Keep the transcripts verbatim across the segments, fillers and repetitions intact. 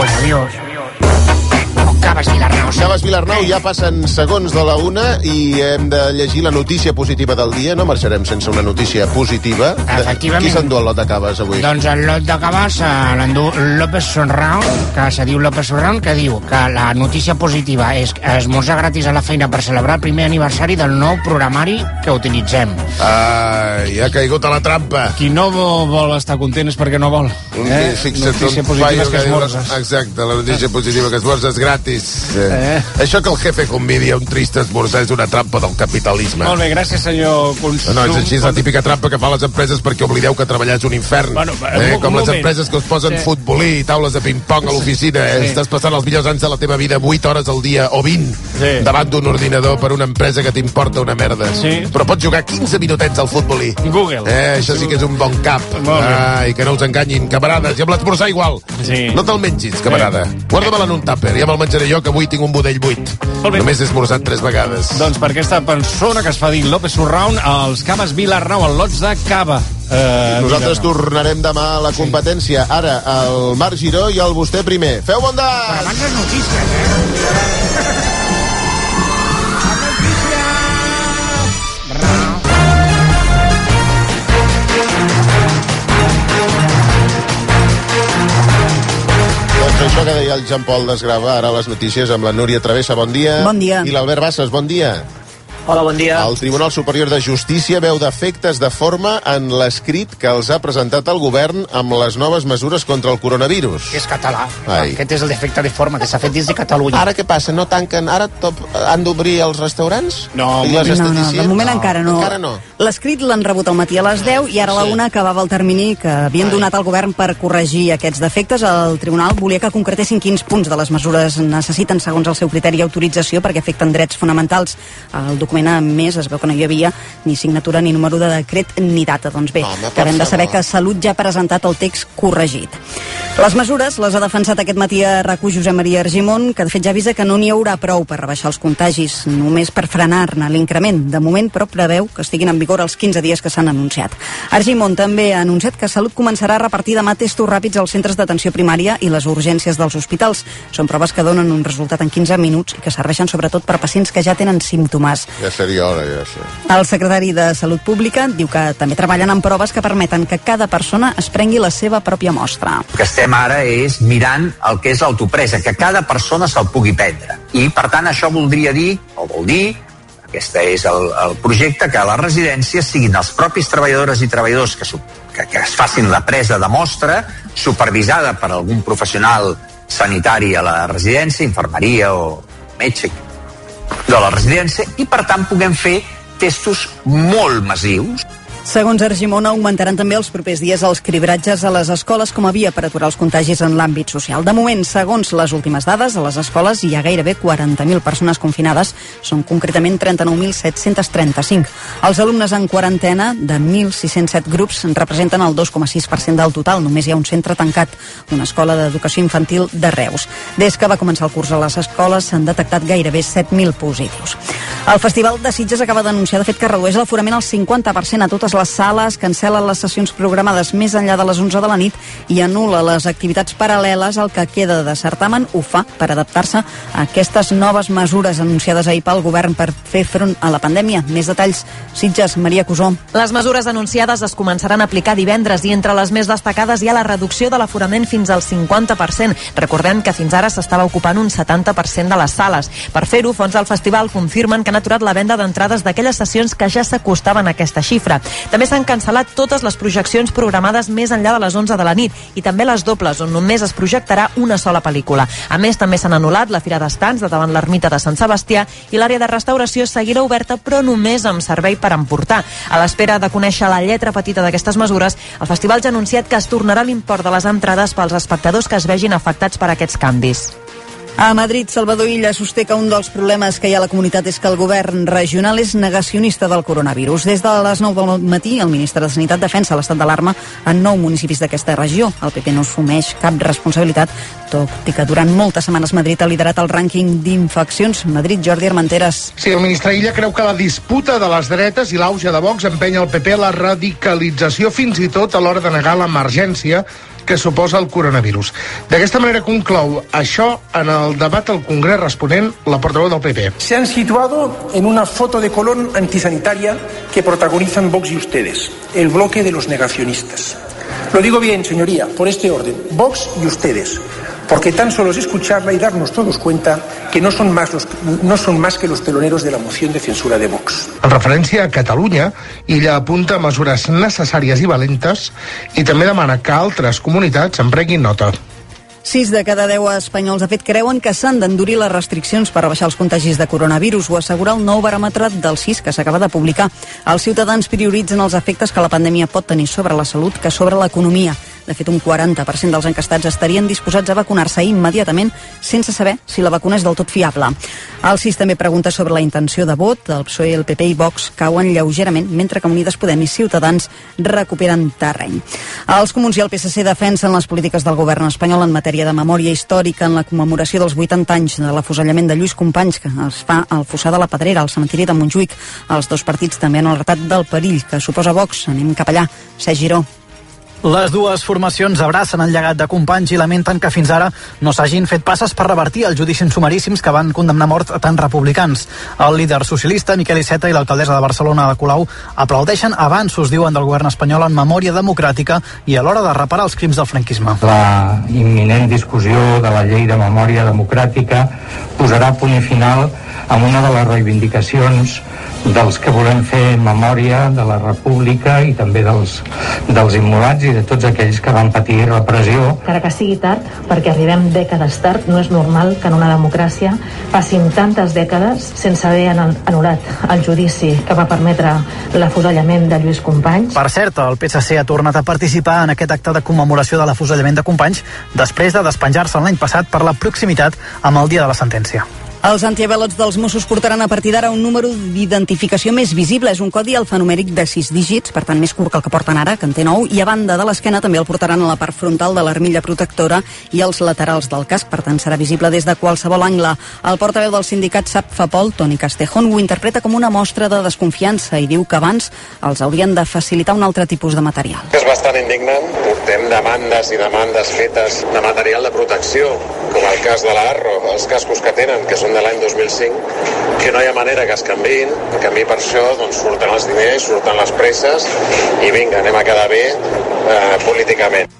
Adiós. Caves Vilarnau. Caves Vilarnau, ja passen segons de la una i hem de llegir la notícia positiva del dia. No marxarem sense una notícia positiva. Efectivament. Qui s'endú el lot de Caves avui? Doncs el lot de Caves eh, l'endú López Sonraun, que se diu López Sonraun, que diu que la notícia positiva és esmorzar gratis a la feina per celebrar el primer aniversari del nou programari que utilitzem. Ai, ha caigut a la trampa. Qui no vol estar content és perquè no vol. Eh? Notícia positiva és que esmorzes. Exacte, la notícia positiva que esmorzes gratis. Eh. Eh. Això que el jefe convidi a un trist esmorzar és una trampa del capitalisme. Molt bé, gràcies, senyor Consum. No, no, és així, és la típica trampa que fan les empreses perquè oblideu que treballar és un infern. Bueno, eh, un, com un les moment. empreses que us posen sí. futbolí i taules de ping-pong a l'oficina. Eh? Sí. Estàs passant els millors anys de la teva vida vuit hores al dia o vint sí. davant d'un ordinador per una empresa que t'importa una merda. Sí. Però pots jugar quinze minutets al futbolí. Google. Eh, això sí que és un bon cap. Ah, i que no us enganyin, camarades. I amb l'esmorzar igual. Sí. No te'l mengis, camarada. Sí. Guarda-me'l en un tàper. Ja me'l menjaré jo, que avui tinc un budell buit. Només he esmorzat tres vegades. Doncs per aquesta persona que es fa dir López Surraun, els Caves Vilarnau, el lots de cava. Eh, Nosaltres Vilarnau. tornarem demà a la competència. Ara, el Marc Giró i el vostè primer. Feu bon dia! Però abans les notícies, eh? Doncs això que deia el Jean Paul Desgrava, ara les notícies amb la Núria Travessa, bon dia. Bon dia. I l'Albert Bassas, bon dia. Hola, bon dia. El Tribunal Superior de Justícia veu defectes de forma en l'escrit que els ha presentat el govern amb les noves mesures contra el coronavirus. És català. Ai. Aquest és el defecte de forma que s'ha fet des de Catalunya. Ara què passa? No tanquen? Ara top, han d'obrir els restaurants? No, I les No, no, esteticies? de moment no. encara no. Encara no. L'escrit l'han rebut al matí a les deu i ara a la Sí. una acabava el termini que havien donat al govern per corregir aquests defectes. El tribunal volia que concretessin quins punts de les mesures necessiten, segons el seu criteri, autorització perquè afecten drets fonamentals. El document, a més, es veu que no hi havia ni signatura ni número de decret ni data. Doncs bé, Home, acabem de saber favor. que Salut ja ha presentat el text corregit. Les mesures les ha defensat aquest matí a RAC u Josep Maria Argimon, que de fet ja avisa que no n'hi haurà prou per rebaixar els contagis, només per frenar-ne l'increment. De moment, però, preveu que estiguin en vigor els quinze dies que s'han anunciat. Argimon també ha anunciat que Salut començarà a repartir demà testos ràpids als centres d'atenció primària i les urgències dels hospitals. Són proves que donen un resultat en quinze minuts i que serveixen sobretot per pacients que ja tenen símptomes. Ja seria hora, ja sé. El secretari de Salut Pública diu que també treballen en proves que permeten que cada persona es prengui la seva pròpia mostra. El que estem ara és mirant el que és l'autopresa, que cada persona se'l pugui prendre. I, per tant, això voldria dir, o vol dir, aquest és el, el projecte, que a les residències siguin els propis treballadores i treballadors que, que, que es facin la presa de mostra, supervisada per algun professional sanitari a la residència, infermeria o metge de la residència, i, per tant, puguem fer testos molt massius. Segons Argimon, augmentaran també els propers dies els cribratges a les escoles com a via per aturar els contagis en l'àmbit social. De moment, segons les últimes dades, a les escoles hi ha gairebé quaranta mil persones confinades, són concretament trenta-nou mil set-cents trenta-cinc. Els alumnes en quarantena, de mil sis-cents set grups, representen el dos coma sis per cent del total. Només hi ha un centre tancat, una escola d'educació infantil de Reus. Des que va començar el curs a les escoles s'han detectat gairebé set mil positius. El Festival de Sitges acaba d'anunciar, de fet, que redueix l'aforament al cinquanta per cent a totes les sales, cancel·la les sessions programades més enllà de les onze de la nit i anul·la les activitats paral·leles. El que queda de certamen ho fa per adaptar-se a aquestes noves mesures anunciades ahir pel govern per fer front a la pandèmia. Més detalls, Sitges, Maria Cusó. Les mesures anunciades es començaran a aplicar divendres i entre les més destacades hi ha la reducció de l'aforament fins al cinquanta per cent. Recordem que fins ara s'estava ocupant un setanta per cent de les sales. Per fer-ho, fons del festival confirmen que han aturat la venda d'entrades d'aquelles sessions que ja s'acostaven a aquesta xifra. També s'han cancel·lat totes les projeccions programades més enllà de les onze de la nit i també les dobles, on només es projectarà una sola pel·lícula. A més, també s'han anul·lat la Fira d'Estants de davant l'ermita de Sant Sebastià i l'àrea de restauració seguirà oberta, però només amb servei per emportar. A l'espera de conèixer la lletra petita d'aquestes mesures, el festival ja ha anunciat que es tornarà l'import de les entrades pels espectadors que es vegin afectats per aquests canvis. A Madrid, Salvador Illa sosté que un dels problemes que hi ha a la comunitat és que el govern regional és negacionista del coronavirus. Des de les nou del matí, el ministre de Sanitat defensa l'estat d'alarma en nou municipis d'aquesta regió. El P P no assumeix cap responsabilitat, tot i que durant moltes setmanes Madrid ha liderat el rànquing d'infeccions. Madrid, Jordi Armenteres. Sí, el ministre Illa creu que la disputa de les dretes i l'auge de Vox empenya el P P a la radicalització, fins i tot a l'hora de negar l'emergència que suposa el coronavirus. D'aquesta manera conclou això en el debat al Congrés responent la portaveu del P P. Se han situado en una foto de Colón antisanitaria que protagonizan Vox y ustedes, el bloque de los negacionistas. Lo digo bien, señoría, por este orden, Vox y ustedes, porque tan solo es escucharla y darnos todos cuenta que no son más los, no son más que los teloneros de la moción de censura de Vox. En referència a Catalunya, ella apunta mesures necessàries i valentes i també demana que altres comunitats en prenguin nota. Sis de cada deu espanyols, de fet, creuen que s'han d'endurir les restriccions per rebaixar els contagis de coronavirus, ho assegura el nou baròmetre del C I S que s'acaba de publicar. Els ciutadans prioritzen els efectes que la pandèmia pot tenir sobre la salut que sobre l'economia. De fet, un quaranta per cent dels encastats estarien disposats a vacunar-se immediatament sense saber si la vacuna és del tot fiable. El C I S també pregunta sobre la intenció de vot. El P S O E, el P P i Vox cauen lleugerament, mentre que Unides Podem i Ciutadans recuperen terreny. Els Comuns i el P S C defensen les polítiques del govern espanyol en matèria de memòria històrica en la commemoració dels vuitanta anys de l'afusellament de Lluís Companys, que es fa al Fossar de la Pedrera, al cementiri de Montjuïc. Els dos partits també han alertat del perill que suposa Vox. Anem cap allà. Sergi Giró. Les dues formacions abracen el llegat de Companys i lamenten que fins ara no s'hagin fet passes per revertir els judicis sumaríssims que van condemnar a mort a tants republicans. El líder socialista, Miquel Iceta, i l'alcaldessa de Barcelona, Ada Colau, aplaudeixen avanços, diuen, del govern espanyol en memòria democràtica i a l'hora de reparar els crims del franquisme. La imminent discussió de la llei de memòria democràtica posarà punt i final amb una de les reivindicacions dels que volem fer memòria de la República i també dels, dels immolats i de tots aquells que van patir repressió. Encara que sigui tard, perquè arribem dècades tard, no és normal que en una democràcia passin tantes dècades sense haver anul·lat el judici que va permetre l'afusellament de Lluís Companys. Per cert, el P S C ha tornat a participar en aquest acte de commemoració de l'afusellament de Companys després de despenjar-se l'any passat per la proximitat amb el dia de la sentència. Els antiavalots dels Mossos portaran a partir d'ara un número d'identificació més visible. És un codi alfanumèric de sis dígits, per tant més curt que el que porten ara, que en té nou, i a banda de l'esquena també el portaran a la part frontal de l'armilla protectora i als laterals del casc, per tant serà visible des de qualsevol angle. El portaveu del sindicat SAPFAPOL, Toni Castejón, ho interpreta com una mostra de desconfiança i diu que abans els haurien de facilitar un altre tipus de material. És bastant indignant. Portem demandes i demandes fetes de material de protecció, com el cas de la Arro, els cascos que tenen, que són de l'any dos mil cinc, que no hi ha manera que es canviïn. En canvi, per això doncs, surten els diners, surten les presses i vinga, anem a quedar bé eh, políticament.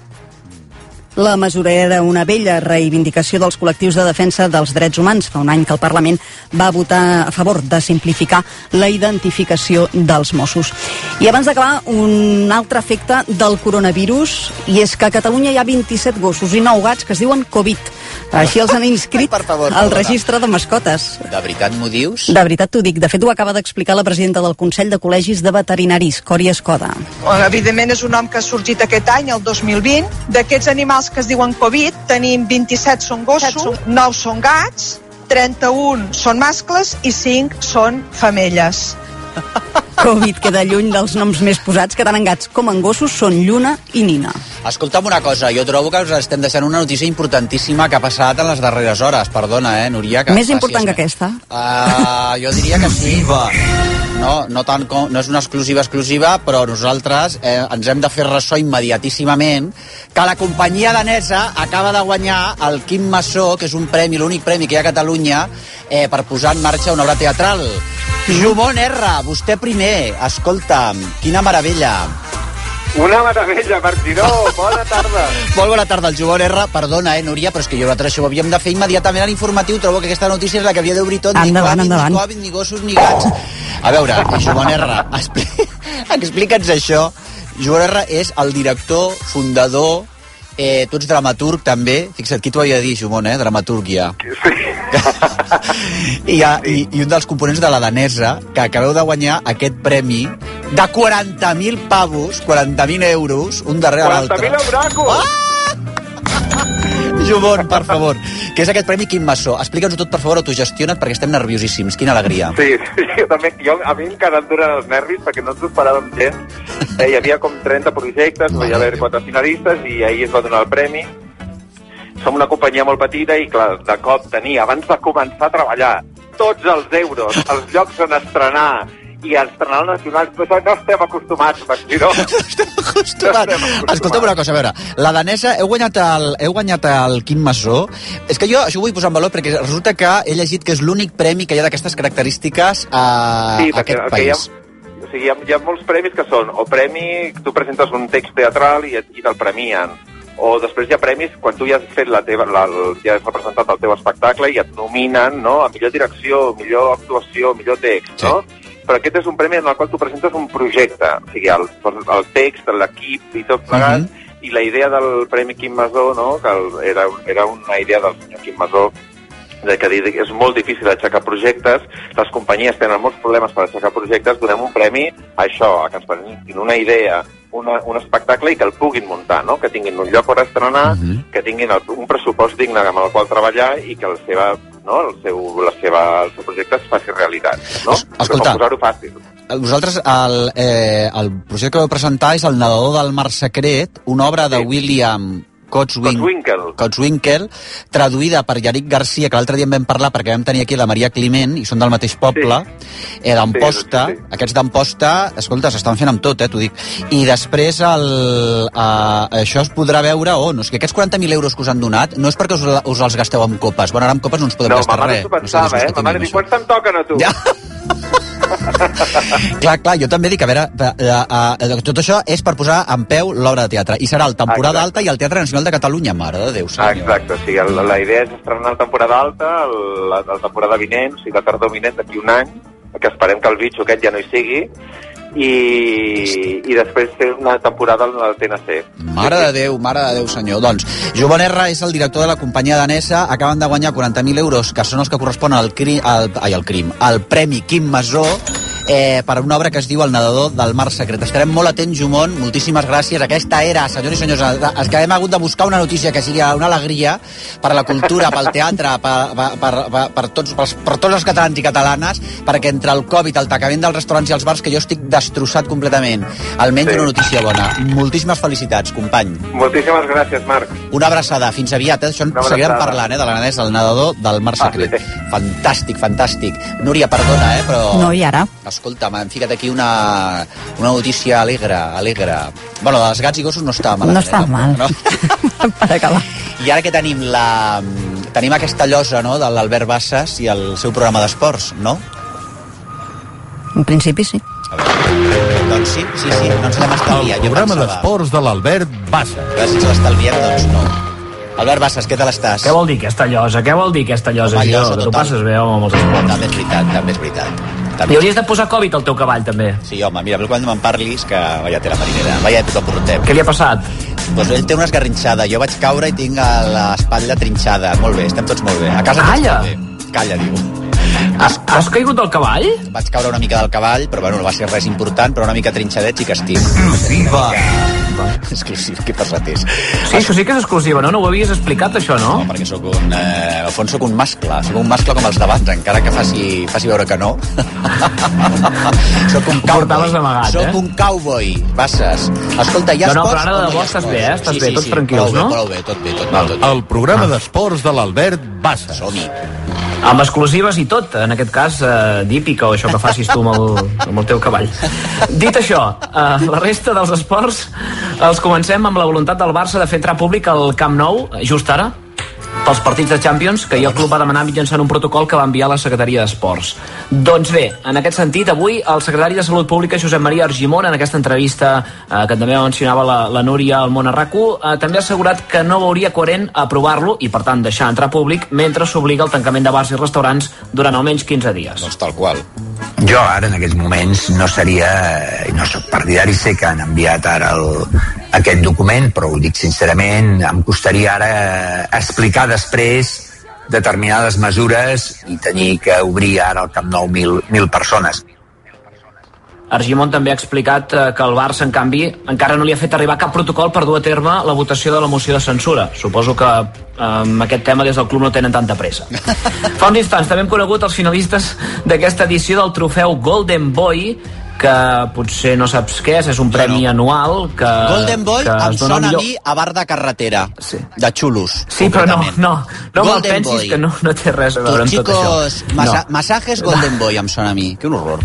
La mesura era una vella reivindicació dels col·lectius de defensa dels drets humans. Fa un any que el Parlament va votar a favor de simplificar la identificació dels Mossos. I abans d'acabar, un altre efecte del coronavirus, i és que a Catalunya hi ha vint-i-set gossos i nou gats que es diuen Covid. Així els han inscrit favor, al registre de mascotes. De veritat m'ho dius? De veritat t'ho dic. De fet, ho acaba d'explicar la presidenta del Consell de Col·legis de Veterinaris, Cori Escoda. Evidentment és un nom que ha sorgit aquest any, el dos mil vint. D'aquests animals que es diuen Covid, tenim vint-i-set són gossos, nou són gats, trenta-un són mascles i cinc són femelles. Covid queda lluny dels noms més posats, que tant en gats com en gossos són Lluna i Nina. Escolta'm una cosa, jo trobo que us estem deixant una notícia importantíssima que ha passat en les darreres hores. Perdona, eh, Núria? Que més important que aquesta? Uh, jo diria que sí. No, no, tant com, no és una exclusiva exclusiva, però nosaltres eh, ens hem de fer ressò immediatíssimament que la companyia danesa acaba de guanyar el Quim Massó, que és un premi, l'únic premi que hi ha a Catalunya, eh, per posar en marxa una obra teatral. Jumon R, vostè primer, escolta'm, quina meravella. Una meravella, Martino, bona tarda. Molt bona tarda, el Jumon R. Perdona, eh, Núria, però és que jo l'altre això ho havíem de fer immediatament a l'informatiu. Trobo que aquesta notícia és la que havia d'obrir tot. Endavant, ni endavant. Ni Covid, ni gossos, ni gats. A veure, Jumon R, expli... explica'ns això. Jumon R és el director, fundador, eh, tu ets dramaturg també. Fixa't, qui t'ho havia de dir, Jumon, eh? Dramaturgia. Sí. I, i, I un dels components de la danesa, que acabeu de guanyar aquest premi de quaranta mil pavos, quaranta mil euros, un darrere l'altre. quaranta mil euracos! Ah! Jumon, per favor. Què és aquest premi Quim Massó? Explica'ns-ho tot, per favor, autogestiona't, perquè estem nerviosíssims. Quina alegria. Sí, sí, jo també. Jo, a mi encara em duren els nervis, perquè no ens ho esperàvem gens. Eh, hi havia com trenta projectes, hi havia quatre finalistes, i ahir es va donar el premi. Som una companyia molt petita i, clar, de cop tenir, abans de començar a treballar, tots els euros, els llocs on estrenar i estrenar el nacional. Però no estem acostumats, vaig dir, no? No estem acostumats. Escolta'm una cosa, a veure, la danesa, heu guanyat el, heu guanyat el Quim Masó. És que jo això ho vull posar en valor perquè resulta que he llegit que és l'únic premi que hi ha d'aquestes característiques a, sí, a aquest país. Hi ha, o sigui, hi ha, hi ha molts premis que són, o premi, tu presentes un text teatral i, i te'l premien, o després hi ha premis quan tu ja has fet la teva, la, ja has presentat el teu espectacle i et nominen, no?, a millor direcció, millor actuació, millor text, sí. no? Però aquest és un premi en el qual tu presentes un projecte, o sigui, el, el text, l'equip i tot plegat, uh -huh. i la idea del Premi Quim Masó, no?, que el, era, era una idea del senyor Quim Masó, de que és molt difícil aixecar projectes, les companyies tenen molts problemes per aixecar projectes, donem un premi a això, a que ens presentin una idea, una, un espectacle i que el puguin muntar, no? Que tinguin un lloc per estrenar, uh-huh. que tinguin el, un pressupost digne amb el qual treballar i que la seva, no? el, seu, la seva, el seu projecte es faci realitat, no? Escolta, posar-ho fàcil. Vosaltres, el, eh, el projecte que vau presentar és El nedador del mar secret, una obra de sí. William Cotswinkle. Cotswinkle, traduïda per Yarick Garcia, que l'altre dia en vam parlar perquè vam tenir aquí la Maria Climent, i són del mateix poble, sí. eh, d'Amposta, sí, sí, sí. Aquests d'Amposta, escolta, s'estan fent amb tot, eh, t'ho dic. I després el, eh, això es podrà veure on, o sigui, aquests quaranta mil euros que us han donat no és perquè us, us els gasteu amb copes, bueno, ara amb copes no ens podem no, gastar res. No, ma mare s'ho pensava, eh, ma mare diu, quants te'n toquen a tu? Ja. clar, clar, jo també dic, a veure, a, a, a, tot això és per posar en peu l'obra de teatre, i serà el temporada Exacte. Alta i el Teatre Nacional de Catalunya, mare de Déu, senyor. Exacte, o sigui, la, la idea és estrenar la temporada alta, el, la, la temporada vinent, o sigui, la tardor vinent d'aquí un any, que esperem que el bitxo aquest ja no hi sigui, i, i després fer una temporada al T N C. Mare de Déu, mare de Déu, senyor. Doncs, Joan Erra és el director de la companyia danesa, acaben de guanyar quaranta mil euros, que són els que corresponen al, cri, al, ai, al crim, al Premi Quim Masó, eh, per una obra que es diu El nedador del mar secret. Estarem molt atents, Jumon, moltíssimes gràcies. Aquesta era, senyors i senyors, els que hem hagut de buscar una notícia que sigui una alegria per la cultura, pel teatre, per, per, per, per, per, tots, per, per tots els catalans i catalanes, perquè entre el Covid, el tancament dels restaurants i els bars, que jo estic destrossat completament. Almenys sí. Una notícia bona. Moltíssimes felicitats, company. Moltíssimes gràcies, Marc. Una abraçada. Fins aviat, eh? Això en seguirem parlant, eh? De la danesa, el nedador del mar secret. Ah, sí. Fantàstic, fantàstic. Núria, perdona, eh? Però... No, i ara? Escolta, m'han ficat aquí una, una notícia alegre, alegre. Bueno, dels gats i gossos no estava mal. No estava eh? mal. No? Per acabar. I ara que tenim la... Tenim aquesta llosa, no?, de l'Albert Bassas i el seu programa d'esports, no? En principi, sí. Doncs sí, sí, sí, no ens l'hem estalviat. El programa d'esports de l'Albert Bassas. A veure si ens l'estalviem, doncs no. Albert Bassas, què tal estàs? Què vol dir aquesta llosa? Què vol dir aquesta llosa? Home, llosa que tu passes bé, home, amb els esports. També és veritat, també és veritat. També. I hauries de posar Covid al teu cavall, també. Sí, home, mira, quan me'n parlis, que vaya tela marinera, vaya època portem. Què li ha passat? Doncs ell té una esgarrinxada, jo vaig caure i tinc l'espatlla trinxada. Molt bé, estem tots molt bé. A casa Calla! Tots molt bé. Calla, diu. Has, has caigut del cavall? Vaig caure una mica del cavall, però bueno, no va ser res important, però una mica trinxadet i que estic. Exclusiva! Exclusiva, que pesat és. Sí, això sí que és exclusiva, no? No ho havies explicat, això, no? No, perquè sóc un... Eh, al fons sóc un mascle, sóc un mascle com els d'abans, encara que faci, faci veure que no. Sóc un cowboy. Amagat, sóc eh? un cowboy, Bassas. Escolta, hi ha no, no, esports... No, però ara de debò estàs bé, eh? Estàs sí, bé, sí, tots sí, tranquils, no? Prou bé, tot bé, tot bé. Tot bé. El programa ah. d'esports de l'Albert Bassas. Som-hi. Amb exclusives i tot, en aquest cas, eh, d'hípica o això que facis tu amb el, amb el teu cavall. Dit això, eh, la resta dels esports els comencem amb la voluntat del Barça de fer entrar públic al Camp Nou, just ara, pels partits de Champions, que ahir el club va demanar mitjançant un protocol que va enviar la Secretaria d'Esports. Doncs bé, en aquest sentit, avui el secretari de Salut Pública, Josep Maria Argimon, en aquesta entrevista eh, que també mencionava la, la Núria al Món a RAC1, eh, també ha assegurat que no veuria coherent aprovar-lo i, per tant, deixar entrar públic mentre s'obliga el tancament de bars i restaurants durant almenys quinze dies. Doncs tal qual. Jo ara, en aquests moments, no seria, no soc partidari, sé que han enviat ara el, aquest document, però ho dic sincerament, em costaria ara explicar després determinades mesures i tenir que obrir ara al Camp Nou mil, mil persones. Argimon també ha explicat eh, que el Barça, en canvi, encara no li ha fet arribar cap protocol per dur a terme la votació de la moció de censura. Suposo que eh, amb aquest tema des del club no tenen tanta pressa. Fa uns instants també hem conegut els finalistes d'aquesta edició del trofeu Golden Boy, que potser no saps què és, és un premi no, no. anual que... Golden Boy que em sona millor... a mi a bar de carretera, sí. De xulos. Sí, però no, no, No me'l pensis, que no, no té res a veure amb tot això. Chicos, massa, no. Massajes Golden Boy, em sona a mi. Que un horror.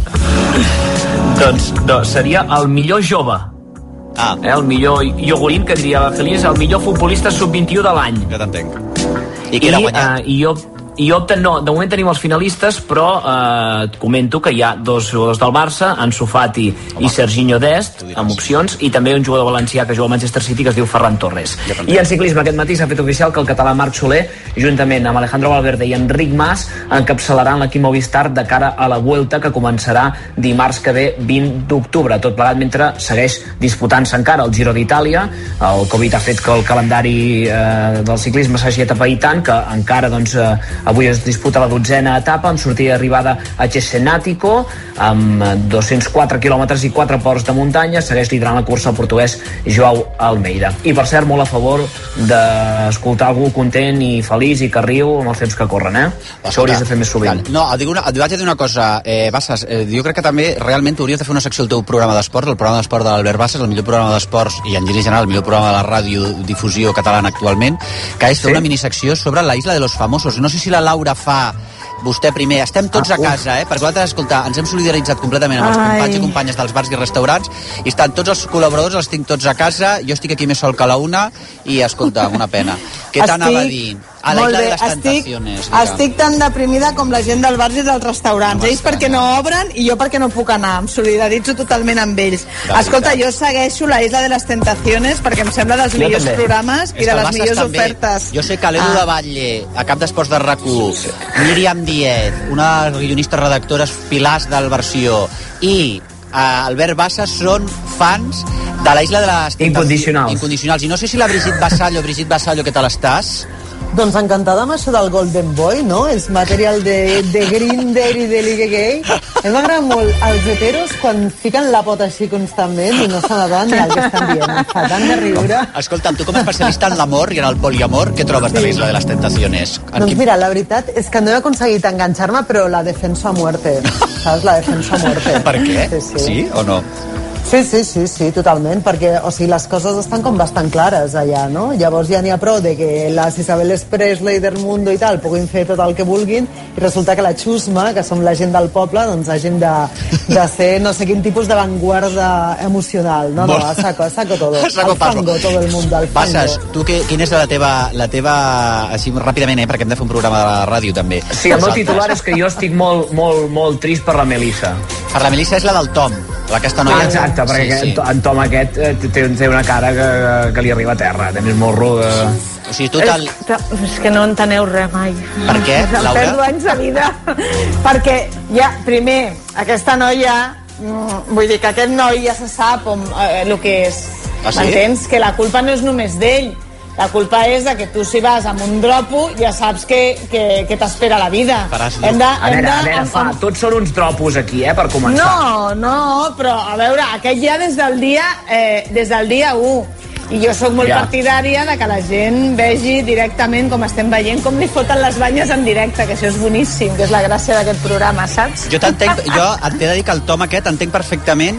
Doncs no, seria el millor jove. Ah. Eh, el millor iogurín, que diria Feliç, el millor futbolista sub vint-i-u de l'any. Ja t'entenc. I, I, uh, i jo i opten, no, de moment tenim els finalistes, però eh, comento que hi ha dos jugadors del Barça, Ansu Fati Home. i Serginho Dest, amb opcions, i també un jugador valencià que juga al Manchester City que es diu Ferran Torres. Ja I en ciclisme aquest matí s'ha fet oficial que el català Marc Soler, juntament amb Alejandro Valverde i Enric Mas, encapçalaran l'equip Movistar de cara a la Vuelta, que començarà dimarts que ve, vint d'octubre, tot plegat mentre segueix disputant-se encara el Giro d'Itàlia. El Covid ha fet que el calendari eh, del ciclisme s'hagi atapeït tant que encara, doncs, eh, avui es disputa la dotzena etapa amb sortida i arribada a Cesenatico amb dos-cents quatre quilòmetres i quatre ports de muntanya. Segueix liderant la cursa el portuguès Joao Almeida. I per cert, molt a favor d'escoltar algú content i feliç i que riu amb els temps que corren, eh? Això hauries de fer més sovint. No, et, dic una, et vaig dir una cosa, eh, Bassas, eh, jo crec que també realment hauries de fer una secció al teu programa d'esports, el programa d'esport de l'Albert Bassas, el millor programa d'esports i en general el millor programa de la radiodifusió catalana actualment, que és fer sí? una minisecció sobre la Isla de los Famosos. No sé si la Laura fa, vostè primer, estem tots ah, a casa, eh? Perquè vosaltres, escolta, ens hem solidaritzat completament amb els Ai. companys i companyes dels bars i restaurants i estan tots els col·laboradors, els tinc tots a casa, jo estic aquí més sol que la una i, escolta, una pena. Què t'anava a dir? A la Isla de les Tentaciones. Estic, estic tan deprimida com la gent del bars i dels restaurants. No, ells perquè no obren i jo perquè no puc anar. Em solidaritzo totalment amb ells. De Escolta, veritat. Jo segueixo la Isla de les Tentaciones perquè em sembla dels jo millors també. programes i de les millors també. ofertes. Jo sé que l'Edu ah. de Batlle, a cap d'esports de RAC u, Míriam Diez, una guionista redactores pilars del Versió, i uh, Albert Bassas són fans de la Isla de les Tentaciones. Incondicionals. Incondicionals. I no sé si la Brigitte Vassallo, Brigitte Vassallo, què tal estàs? Doncs encantada amb això del Golden Boy, no? És material de, de Grindr i de Ligue Gay. Em m'agrada molt els heteros quan fiquen la pota així constantment i no se n'adonen ni el que estan dient. Em fa tant de riure. Escolta'm, tu com a especialista en l'amor i en el poliamor, què trobes sí. de l'Isla de les Tentaciones? Doncs quin... mira, la veritat és que no he aconseguit enganxar-me, però la defenso a muerte. Saps? La defenso a muerte. Per què? Sí, sí. sí o no? Sí, sí, sí, sí, totalment, perquè o sigui, les coses estan com bastant clares allà, no? Llavors ja n'hi ha prou de que les Isabeles Presley del Mundo i tal puguin fer tot el que vulguin i resulta que la xusma, que som la gent del poble, doncs hagin de, de ser no sé quin tipus d'avantguarda emocional. No, no, a saco, a saco todo. A saco al fango, todo el mundo, al fango. Bassas, tu què, quina és la teva, la teva, així ràpidament, eh, perquè hem de fer un programa de la ràdio també. Sí, el meu titular és que jo estic molt, molt, molt trist per la Melissa. Per la Melissa és la del Tom, aquesta noia. Ah, exacte, perquè sí, sí. en Tom aquest té, té una cara que, que li arriba a terra, també és molt ruda. O sigui, tu tal... és, és que no enteneu res mai. Per què, Laura? Em perdo anys de vida. Perquè, ja, primer, aquesta noia, vull dir que aquest noi ja se sap on, eh, el que és. Ah, sí? M'entens? Que la culpa no és només d'ell. La culpa és de que tu si vas amb un dropo ja saps que, que, que t'espera la vida. Hem de, a veure, a veure, fa, tots són uns dropos aquí, eh, per començar. No, no, però a veure, aquest ja des del dia eh, des del dia u. I jo sóc molt ja. partidària de que la gent vegi directament, com estem veient, com li foten les banyes en directe, que això és boníssim, que és la gràcia d'aquest programa, saps? Jo t'entenc, jo et he de dir que el Tom aquest entenc perfectament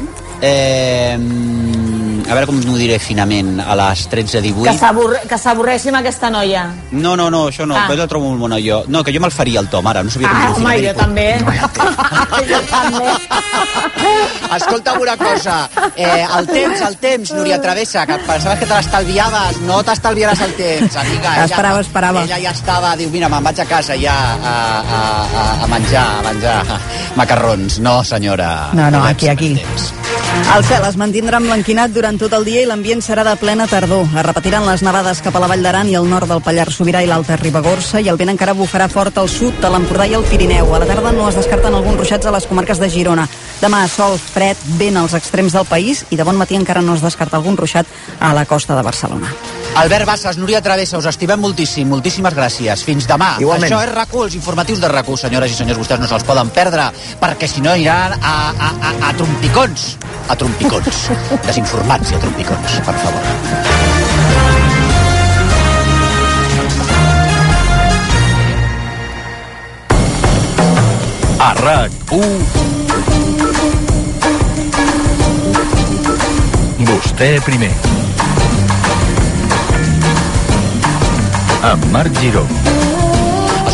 eh, a veure com m'ho diré finament, a les tretze divuit... Que s'avorreixi amb aquesta noia. No, no, no, això no, ah. jo la trobo molt bona, jo. No, que jo me'l faria el Tom, ara, no sabia com dir-ho finament. Ah, home, jo també. Jo també. Escolta'm una cosa, eh, el temps, el temps, Núria Travessa, que pensaves que te l'estalviaves, no t'estalviaràs el temps, amiga. Esperava, ella, esperava. Ella ja estava, diu, mira, me'n vaig a casa ja a, a, a, a menjar, a menjar macarrons. No, senyora. No, no, aquí, aquí. El cel es mantindrà emblanquinat durant tot el dia i l'ambient serà de plena tardor. Es repetiran les nevades cap a la Vall d'Aran i al nord del Pallars Sobirà i l'Alta Ribagorça i el vent encara bufarà fort al sud de l'Empordà i el Pirineu. A la tarda no es descarten alguns ruixats a les comarques de Girona. Demà sol, fred, vent als extrems del país i de bon matí encara no es descarta algun ruixat a la costa de Barcelona. Albert Bassas, Núria Travessa, us estimem moltíssim, moltíssimes gràcies. Fins demà. Igualment. Això és RAC u, els informatius de RAC u, senyores i senyors, vostès no se'ls poden perdre, perquè si no iran a, a, a, a trompicons. A trompicons. Desinformats i a trompicons, per favor. A RAC u Vostè primer. Amb Marc Giró.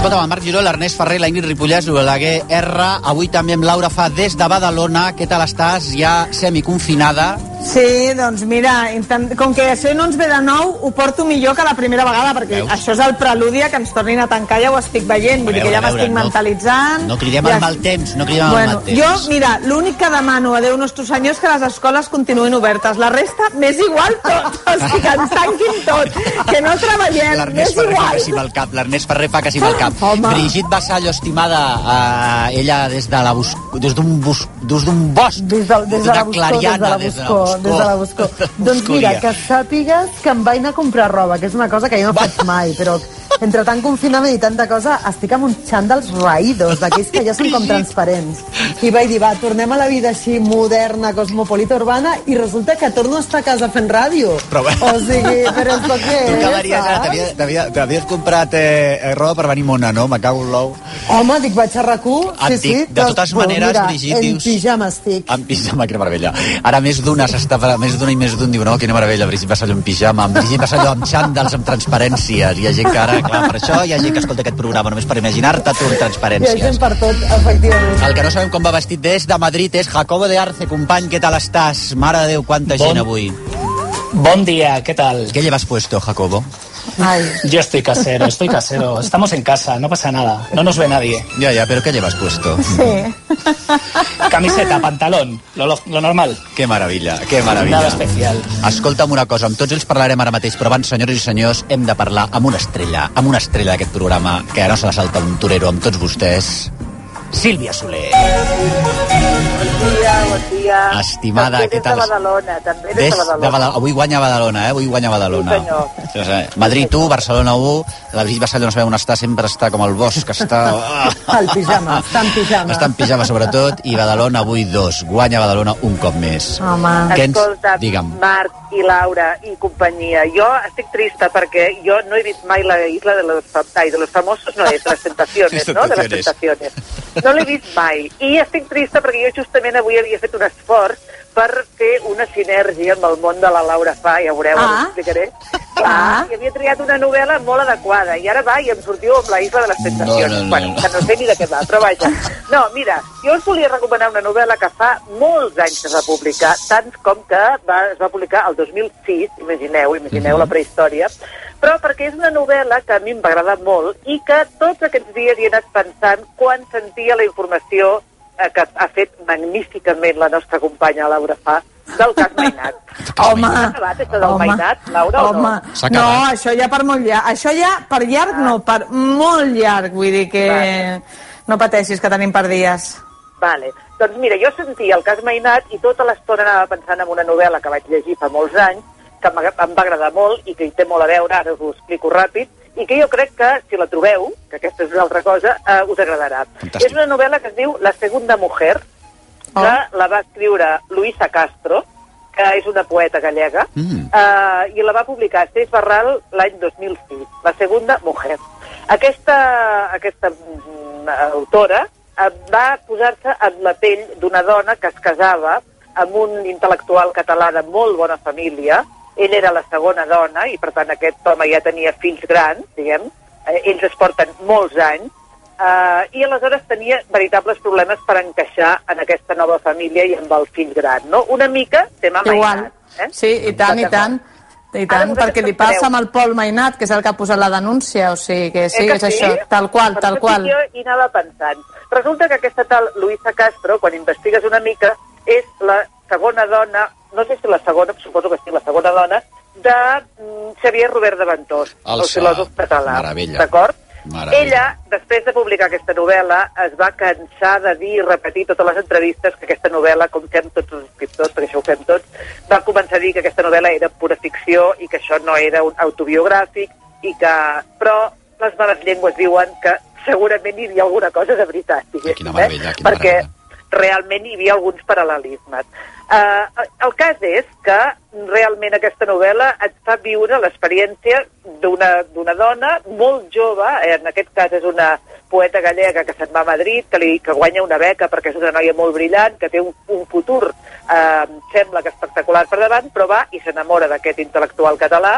Escolta, el Marc Giró, l'Ernest Ferrer, la Ingrid Ripollès, l'Oleguer R, avui també amb Laura Fa des de Badalona. Què tal estàs? Ja semiconfinada. Sí, doncs mira, intent... com que això no ens ve de nou, ho porto millor que la primera vegada, perquè Veus? Això és el preludi que ens tornin a tancar, ja ho estic veient, vull dir que ja m'estic no, mentalitzant. No cridem ja... al mal temps, no cridem bueno, al mal temps. Jo, mira, l'únic que demano a Déu nostre senyor és que les escoles continuïn obertes. La resta, m'és igual tot. O sigui, que ens tanquin tot. Que no treballem, m'és igual. Sí, el cap. L'Ernest Ferrer fa que sí el cap. Home. Brigitte Vassallo, estimada, eh, ella des de la bus... des d'un bus... des d'un bosc, des de, des de la Buscó, clariana, des de la Buscó, des de la Buscó. Doncs mira, que sàpigues que em vaig anar a comprar roba, que és una cosa que jo no faig mai, però entre tant confinament i tanta cosa estic amb uns xandals raïdos, d'aquells que ja són com transparents. I vaig dir, va, tornem a la vida així moderna, cosmopolita, urbana, i resulta que torno a estar a casa fent ràdio. Però bé. O sigui, però és tot què és, t'havies comprat eh, roba per venir mona, no? Me cago en l'ou. Home, dic, vaig a RAC u, sí, sí. De totes maneres, Brigitte, dius... En pijama estic. En pijama, quina meravella. Ara més d'una s'està, més d'una i més d'un diu, no, quina meravella, Brigitte Vassallo en pijama, amb Brigitte Vassallo amb xàndals, amb transparències. Hi ha gent que ara, clar, per això hi ha gent que escolta aquest programa, només per imaginar-te tu en transparències. Hi ha gent per tot, efectivament. El que no sabem com va vestit des de Madrid és Jacobo de Arce, company, què tal estàs? Mare de Déu, quanta bon... gent avui. Buen día, ¿qué tal? ¿Qué llevas puesto, Jacobo? Ay. Yo estoy casero, estoy casero. Estamos en casa, no pasa nada. No nos ve nadie. Ya, ya, pero ¿qué llevas puesto? Sí. Camiseta, pantalón, lo, lo, lo normal. Que maravilla, que maravilla. Nada especial. Escolta'm una cosa, amb tots ells parlarem ara mateix, però abans, senyores i senyors, hem de parlar amb una estrella, amb una estrella d'aquest programa, que no se la salta un torero amb tots vostès. Sílvia Soler. Bon dia, bon dia. Estimada, què tal? Des de Badalona, també des, des de Badalona. De Badalona. Avui guanya Badalona, eh? Avui guanya Badalona. Sí, senyor. Madrid u, Barcelona u, la Brigitte Vassallo no sabem on està, sempre està com el bosc, està... Al pijama, està en pijama. Està en pijama, sobretot, i Badalona avui dos. Guanya Badalona un cop més. Home. Ens... Escolta, Digue'm. Marc i Laura i companyia, jo estic trista perquè jo no he vist mai la isla de los, ai, de los famosos, no és, de les tentaciones, no? De les tentaciones. No l'he vist mai. I estic trista perquè jo justament avui havia fet un esforç per fer una sinergia amb el món de la Laura Fa, ja veureu, ah. ho explicaré. Clar, i havia triat una novel·la molt adequada, i ara va, i em sortiu amb la Isla de les Tentacions. No, no, no. Bueno, que no sé ni de què va, però vaja. No, mira, jo us volia recomanar una novel·la que fa molts anys que es va publicar, tants com que va, es va publicar el dos mil sis, imagineu, imagineu mm-hmm. la prehistòria, però perquè és una novel·la que a mi em va agradar molt i que tots aquests dies hi he anat pensant quan sentia la informació que ha fet magníficament la nostra companya Laura Fa del cas Mainat. Home, s'ha acabat això del home, Mainat, Laura, home, o no? No, això ja per molt llarg. Això ja per llarg no, per molt llarg. Vull dir que vale. No pateixis, que tenim per dies. Vale. Doncs mira, jo sentia el cas Mainat i tota l'estona anava pensant en una novel·la que vaig llegir fa molts anys, que em va agradar molt i que hi té molt a veure, ara us ho explico ràpid, i que jo crec que, si la trobeu, que aquesta és una altra cosa, uh, us agradarà. Fantàstic. És una novel·la que es diu La segunda mujer, que oh. la va escriure Luisa Castro, que és una poeta gallega, mm. uh, i la va publicar Seix Barral l'any dos mil sis, La segunda mujer. Aquesta, aquesta uh, autora uh, va posar-se en la pell d'una dona que es casava amb un intel·lectual català de molt bona família. Ell era la segona dona i, per tant, aquest home ja tenia fills grans, diguem. Eh, ells es porten molts anys. Eh, I aleshores tenia veritables problemes per encaixar en aquesta nova família i amb el fill gran, no? Una mica tema Mainat. Eh? Sí, i tant, i tant. I tant, perquè li passa amb el Pol Mainat, que és el que ha posat la denúncia, o sigui que sí, eh que és sí? Això, tal qual, per tal qual. Jo hi anava pensant. Resulta que aquesta tal Luisa Castro, quan investigues una mica, és la segona dona, no sé si la segona, suposo que sí, la segona dona, de mm, Xavier Robert de Ventós, el filòsof català. D'acord? Ella, després de publicar aquesta novel·la, es va cansar de dir i repetir totes les entrevistes que aquesta novel·la, com fem tots els escriptors, perquè això ho fem tots, va començar a dir que aquesta novel·la era pura ficció i que això no era un autobiogràfic, i que... però les males llengües diuen que segurament hi havia alguna cosa de veritat, diguéssim, quina meravella, quina perquè meravella. Realment hi havia alguns paral·lelismes. Uh, el cas és que realment aquesta novel·la et fa viure l'experiència d'una dona molt jove, en aquest cas és una poeta gallega que se'n va a Madrid, que, li, que guanya una beca perquè és una noia molt brillant, que té un, un futur, uh, sembla que espectacular per davant, però va i s'enamora d'aquest intel·lectual català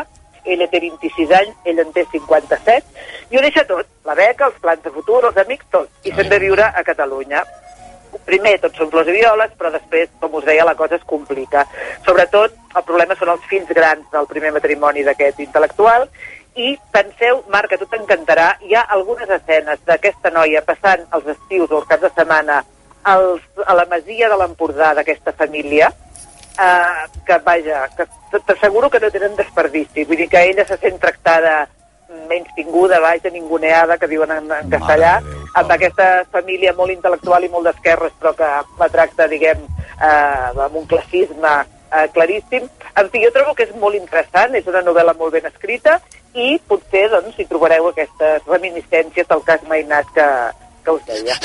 ella té vint-i-sis anys, ell en té cinquanta-set, i ho deixa tot, la beca, els plans de futur, els amics, tot, i se'n ve a viure a Catalunya. Primer, tots són flors i violes, però després, com us deia, la cosa es complica. Sobretot, el problema són els fills grans del primer matrimoni d'aquest intel·lectual, i penseu, Marc, que a tu t'encantarà, hi ha algunes escenes d'aquesta noia passant els estius o els caps de setmana als, a la masia de l'Empordà d'aquesta família, eh, que, vaja, que t'asseguro que no tenen desperdici. Vull dir que ella se sent tractada menys tinguda, vaja, ninguneada, que diuen en, en castellà, amb aquesta família molt intel·lectual i molt d'esquerres, però que la tracta, diguem, eh, amb un classisme eh, claríssim. En fi, jo trobo que és molt interessant, és una novel·la molt ben escrita, i potser, doncs, hi trobareu aquestes reminiscències del cas Mainat que, que us deia.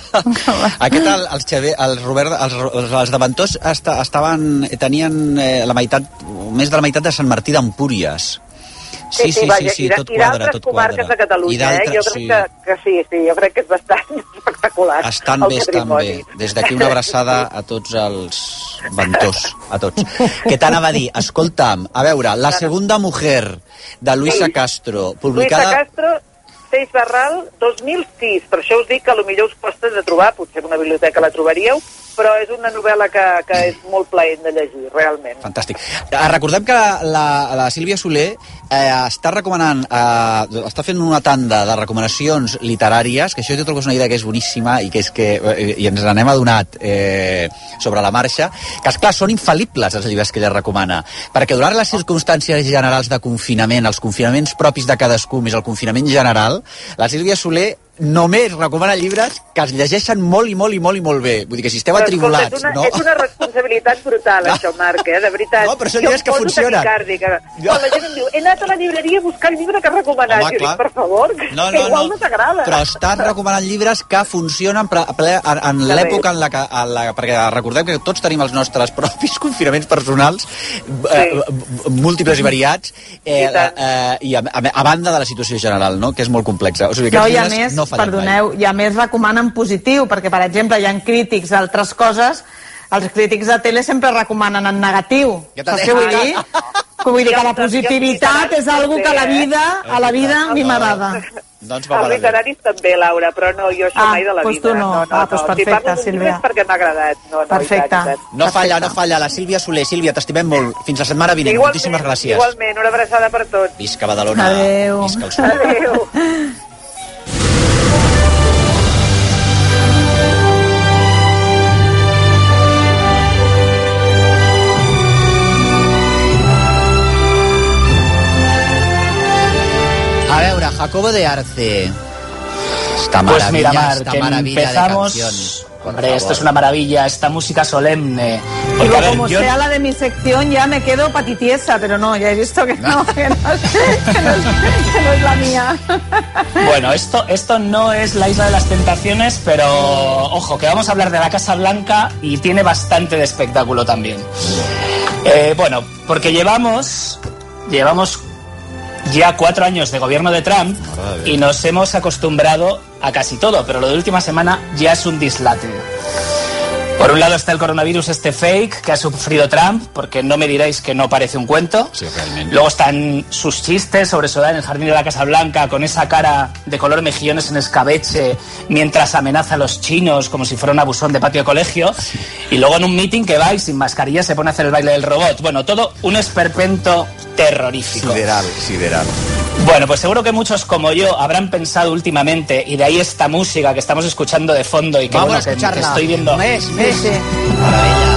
Aquest, el, el, Xavier, el Robert, els, els davantors esta, estaven, tenien eh, la meitat, més de la meitat de Sant Martí d'Empúries. Sí, sí, sí, sí, tot quadra, tot quadra. I d'altres comarques de Catalunya, eh? Jo crec que, que sí, sí, jo crec que és bastant espectacular. Estan bé, estan bé. Des d'aquí una abraçada a tots els ventors, a tots. Què t'anava a dir? Escolta'm, a veure, La segunda mujer, de Luisa sí. Castro, publicada... Luisa Castro, Seix Barral, dos mil sis. Per això us dic que potser us costa de trobar, potser en una biblioteca la trobaríeu, però és una novel·la que, que és molt plaent de llegir, realment. Fantàstic. Recordem que la, la Sílvia Soler eh, està recomanant, eh, està fent una tanda de recomanacions literàries, que això jo trobo que és una idea que és boníssima i que és que eh, i ens n'hem adonat eh, sobre la marxa, que esclar, són infal·libles els llibres que ella recomana, perquè durant les circumstàncies generals de confinament, els confinaments propis de cadascú, més el confinament general, la Sílvia Soler només recomana llibres que es llegeixen molt i molt i molt i molt bé. Vull dir que si esteu atribulats, és una, no? És una responsabilitat brutal, no. Això, Marc, eh? De veritat. No, però són llibres que funcionen. Que... Jo... La gent em diu, he anat a la llibreria a buscar el llibre que has recomanat. Home, jo dic, per favor, no, no, que igual no, no t'agrada. Però estàs recomanant llibres que funcionen en, en l'època en la que... En la, perquè recordem que tots tenim els nostres propis confinaments personals, sí. eh, múltiples i variats, eh, I, eh, i a, a, a banda de la situació general, no? Que és molt complexa. O sigui, no, i a més, no perdoneu, mai. I a més recomanen positiu, perquè, per exemple, hi ha crítics d'altres coses, els crítics de tele sempre recomanen en negatiu. Saps què vull dir? Que vull dir que la positivitat és algo que a la vida, a la vida a mi m'agrada. Doncs els literaris també, Laura, però no, jo això ah, mai de la pues vida. No. No, no, ah, doncs no. perfecte, si Sílvia. És perquè m'ha agradat. No, no, perfecte. I tant, i tant. No falla, no falla, la Sílvia Soler. Sílvia, t'estimem molt. Fins la setmana vinent. Igualment, moltíssimes gràcies. Igualment, una abraçada per tots. Visca Badalona. Adéu. Visca el sol. Adéu. A veure, Jacobo de Arce. Esta maravilla, pues mira, Mar, esta que maravilla empezamos... de canción. Hombre, favor. Esto es una maravilla, esta música solemne. Porque, Digo, ver, como yo... sea la de mi sección, ya me quedo patitiesa, pero no, ya he visto que no, no que, no es, que, no es, que no es la mía. Bueno, esto, esto no es la Isla de las Tentaciones, pero ojo, que vamos a hablar de la Casa Blanca y tiene bastante de espectáculo también. Eh, bueno, porque llevamos, llevamos ya cuatro años de gobierno de Trump y nos hemos acostumbrado a casi todo, pero lo de última semana ya es un dislate. Por un lado está el coronavirus este fake que ha sufrido Trump, porque no me diréis que no parece un cuento. Sí, realmente. Luego están sus chistes sobre su edad en el jardín de la Casa Blanca, con esa cara de color mejillones en escabeche, mientras amenaza a los chinos como si fuera un abusón de patio de colegio. Y luego en un meeting que va y sin mascarilla se pone a hacer el baile del robot. Bueno, todo un esperpento terrorífico. Sideral, sideral. Bueno, pues seguro que muchos como yo habrán pensado últimamente, y de ahí esta música que estamos escuchando de fondo y que, Vamos bueno, a escucharla. que, que estoy viendo... Mes, mes. Sí, sí. Maravilla.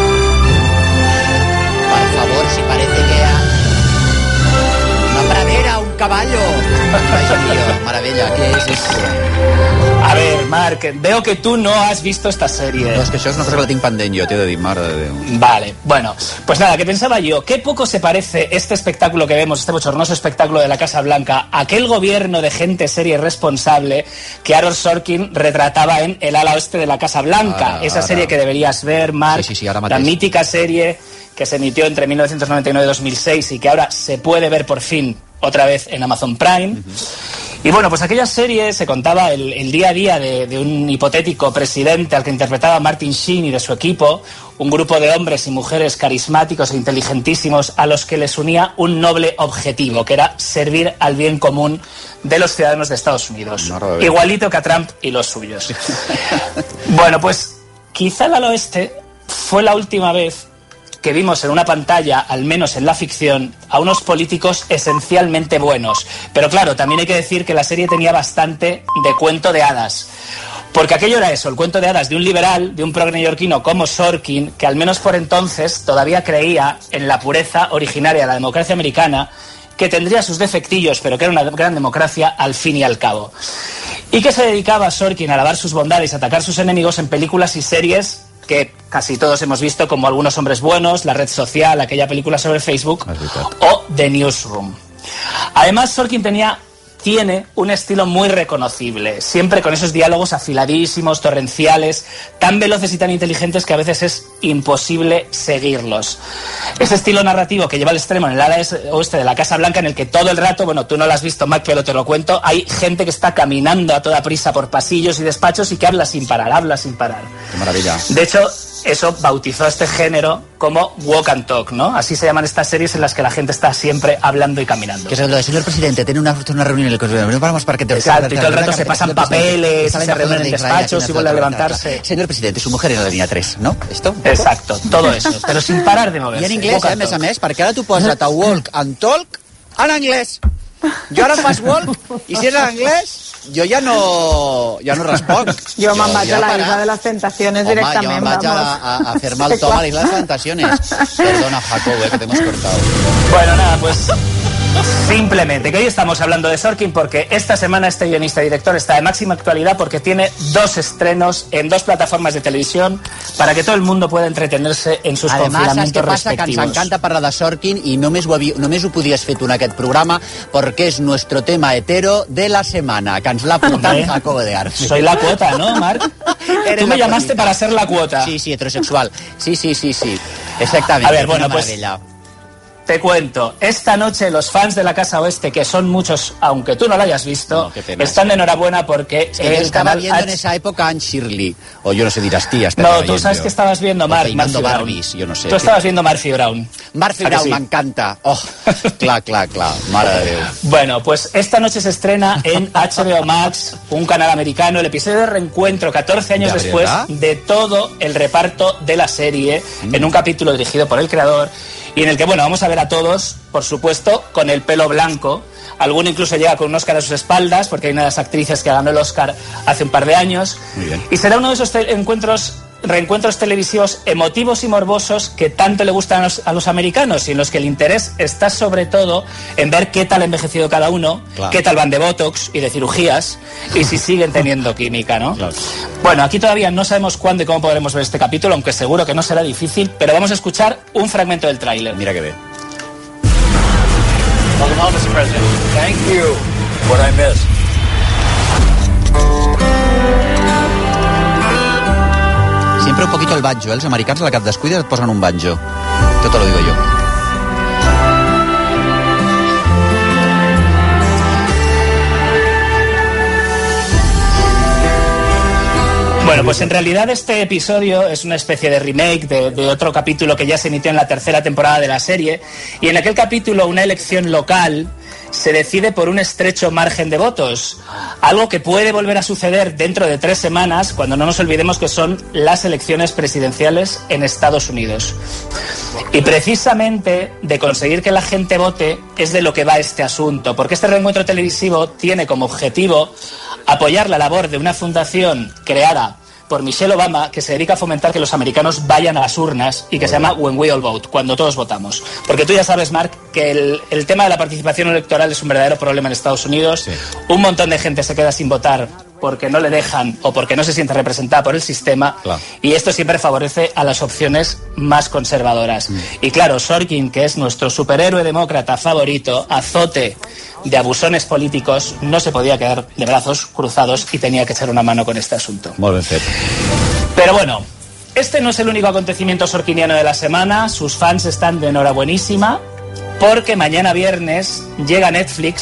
Por favor, si parece que ha... una pradera, un caballo. Ay, tío, maravilla, ¿qué es eso? A ver, Marc, veo que tú no has visto esta serie. No, és que això és una cosa que la tinc pendent jo, t'he de dir, mare de Déu. Vale, bueno, pues nada, que pensaba yo, qué poco se parece este espectáculo que vemos, este bochornoso espectáculo de la Casa Blanca, a aquel gobierno de gente seria y responsable que Aaron Sorkin retrataba en El ala oeste de la Casa Blanca, ara, esa ara. serie que deberías ver, Marc, sí, sí, sí, la mítica serie que se emitió entre mil novecientos noventa y nueve y dos mil seis y que ahora se puede ver por fin otra vez en Amazon Prime. Uh-huh. Y bueno, pues aquella serie se contaba el, el día a día de, de un hipotético presidente al que interpretaba Martin Sheen y de su equipo, un grupo de hombres y mujeres carismáticos e inteligentísimos a los que les unía un noble objetivo, que era servir al bien común de los ciudadanos de Estados Unidos. No, igualito que a Trump y los suyos. Bueno, pues quizá el Ala Oeste fue la última vez que vimos en una pantalla, al menos en la ficción, a unos políticos esencialmente buenos. Pero claro, también hay que decir que la serie tenía bastante de cuento de hadas. Porque aquello era eso, el cuento de hadas de un liberal, de un progre neoyorquino como Sorkin, que al menos por entonces todavía creía en la pureza originaria de la democracia americana, que tendría sus defectillos, pero que era una gran democracia al fin y al cabo. Y que se dedicaba a Sorkin a alabar sus bondades y a atacar sus enemigos en películas y series que casi todos hemos visto, como Algunos hombres buenos, La red social, aquella película sobre Facebook, o The Newsroom. Además, Sorkin tenía... tiene un estilo muy reconocible, siempre con esos diálogos afiladísimos, torrenciales, tan veloces y tan inteligentes que a veces es imposible seguirlos. Ese estilo narrativo que lleva al extremo en el ala oeste de la Casa Blanca, en el que todo el rato, bueno, tú no lo has visto, Mac, pero te lo cuento, hay gente que está caminando a toda prisa por pasillos y despachos y que habla sin parar, habla sin parar. Qué maravilla. De hecho, eso bautizó a este género como walk and talk, ¿no? Así se llaman estas series en las que la gente está siempre hablando y caminando. Que es lo de, señor presidente, tiene una, una reunión en el Consejo, no paramos para que te... Exacto, y todo el rato se pasan papeles, se reúnen en despachos y vuelven a levantarse. Señor presidente, su mujer en la línea tres, ¿no? ¿Esto? Exacto, todo eso, pero sin parar de moverse. I en anglès, eh, a més a més, perquè ara tu posa't a walk and talk en anglès. Jo ara fas walk, i si és en anglès, jo ja no, ja no responc. Jo me'n vaig a la Isla de les Tentaciones directament. Home, jo me'n vaig a, a, a fer-me el tom a la Isla de las Tentaciones. Perdona, Jacob, eh, que te hemos cortado. Bueno, nada, pues... simplemente, que hoy estamos hablando de Sorkin porque esta semana este guionista y director está de máxima actualidad porque tiene dos estrenos en dos plataformas de televisión para que todo el mundo pueda entretenerse en sus Además, confinamientos respectivos. Además, saps què passa? Que ens encanta parlar de Sorkin i només ho, havia, només ho podies fer tu en aquest programa perquè és nuestro tema hetero de la semana, que ens l'ha apuntat Jacobo de Arce. Soy la cuota, ¿no, Marc? Tú me llamaste para ser la cuota. Sí, sí, heterosexual. Sí, sí, sí, sí. Exactamente. A ver, bueno, pues... te cuento, esta noche los fans de la Casa Oeste, que son muchos, aunque tú no lo hayas visto, no, están de enhorabuena porque es que el yo estaba canal viendo H... en esa época Anne Shirley, o yo no sé, dirás tías. No, tú sabes que estabas viendo Mar Murphy Barbies, yo no sé. Tú estabas viendo Murphy Brown. Murphy Brown, sí? Me encanta. Oh, clar, clar, clar, mare de Déu. Bueno, pues esta noche se estrena en H B O Max, un canal americano, el episodio de reencuentro, catorce años ¿De después verdad? de todo el reparto de la serie, mm. en un capítulo dirigido por el creador, y en el que, bueno, vamos a ver a todos, por supuesto, con el pelo blanco. Alguno incluso llega con un Oscar a sus espaldas, porque hay una de las actrices que ganó el Oscar hace un par de años. Muy bien. Y será uno de esos encuentros, reencuentros televisivos emotivos y morbosos que tanto le gustan a los, a los americanos, y en los que el interés está sobre todo en ver qué tal ha envejecido cada uno, claro. qué tal van de botox y de cirugías, y si siguen teniendo química, ¿no? Claro. Bueno, aquí todavía no sabemos cuándo y cómo podremos ver este capítulo, aunque seguro que no será difícil, pero vamos a escuchar un fragmento del tráiler. Mira que ve. Welcome home, mister President. Thank you. What I missed. Siempre un poquito el banjo, ¿eh? Los americanos a la que et descuides et posen un banjo. Esto te lo digo yo. Bueno, pues en realidad este episodio es una especie de remake de, de otro capítulo que ya se emitió en la tercera temporada de la serie, y en aquel capítulo una elección local se decide por un estrecho margen de votos, algo que puede volver a suceder dentro de tres semanas, cuando no nos olvidemos que son las elecciones presidenciales en Estados Unidos. Y precisamente de conseguir que la gente vote es de lo que va este asunto, porque este reencuentro televisivo tiene como objetivo apoyar la labor de una fundación creada por Michelle Obama, que se dedica a fomentar que los americanos vayan a las urnas, y que se llama When We All Vote, cuando todos votamos. Porque tú ya sabes, Marc, que el, el tema de la participación electoral es un verdadero problema en Estados Unidos. Sí. Un montón de gente se queda sin votar porque no le dejan o porque no se siente representada por el sistema, claro. y esto siempre favorece a las opciones más conservadoras. Mm. Y claro, Sorkin, que es nuestro superhéroe demócrata favorito, azote de abusones políticos, no se podía quedar de brazos cruzados y tenía que echar una mano con este asunto. Muy bien, Fede. Pero bueno, este no es el único acontecimiento sorkiniano de la semana. Sus fans están de enhorabuenísima porque mañana viernes llega a Netflix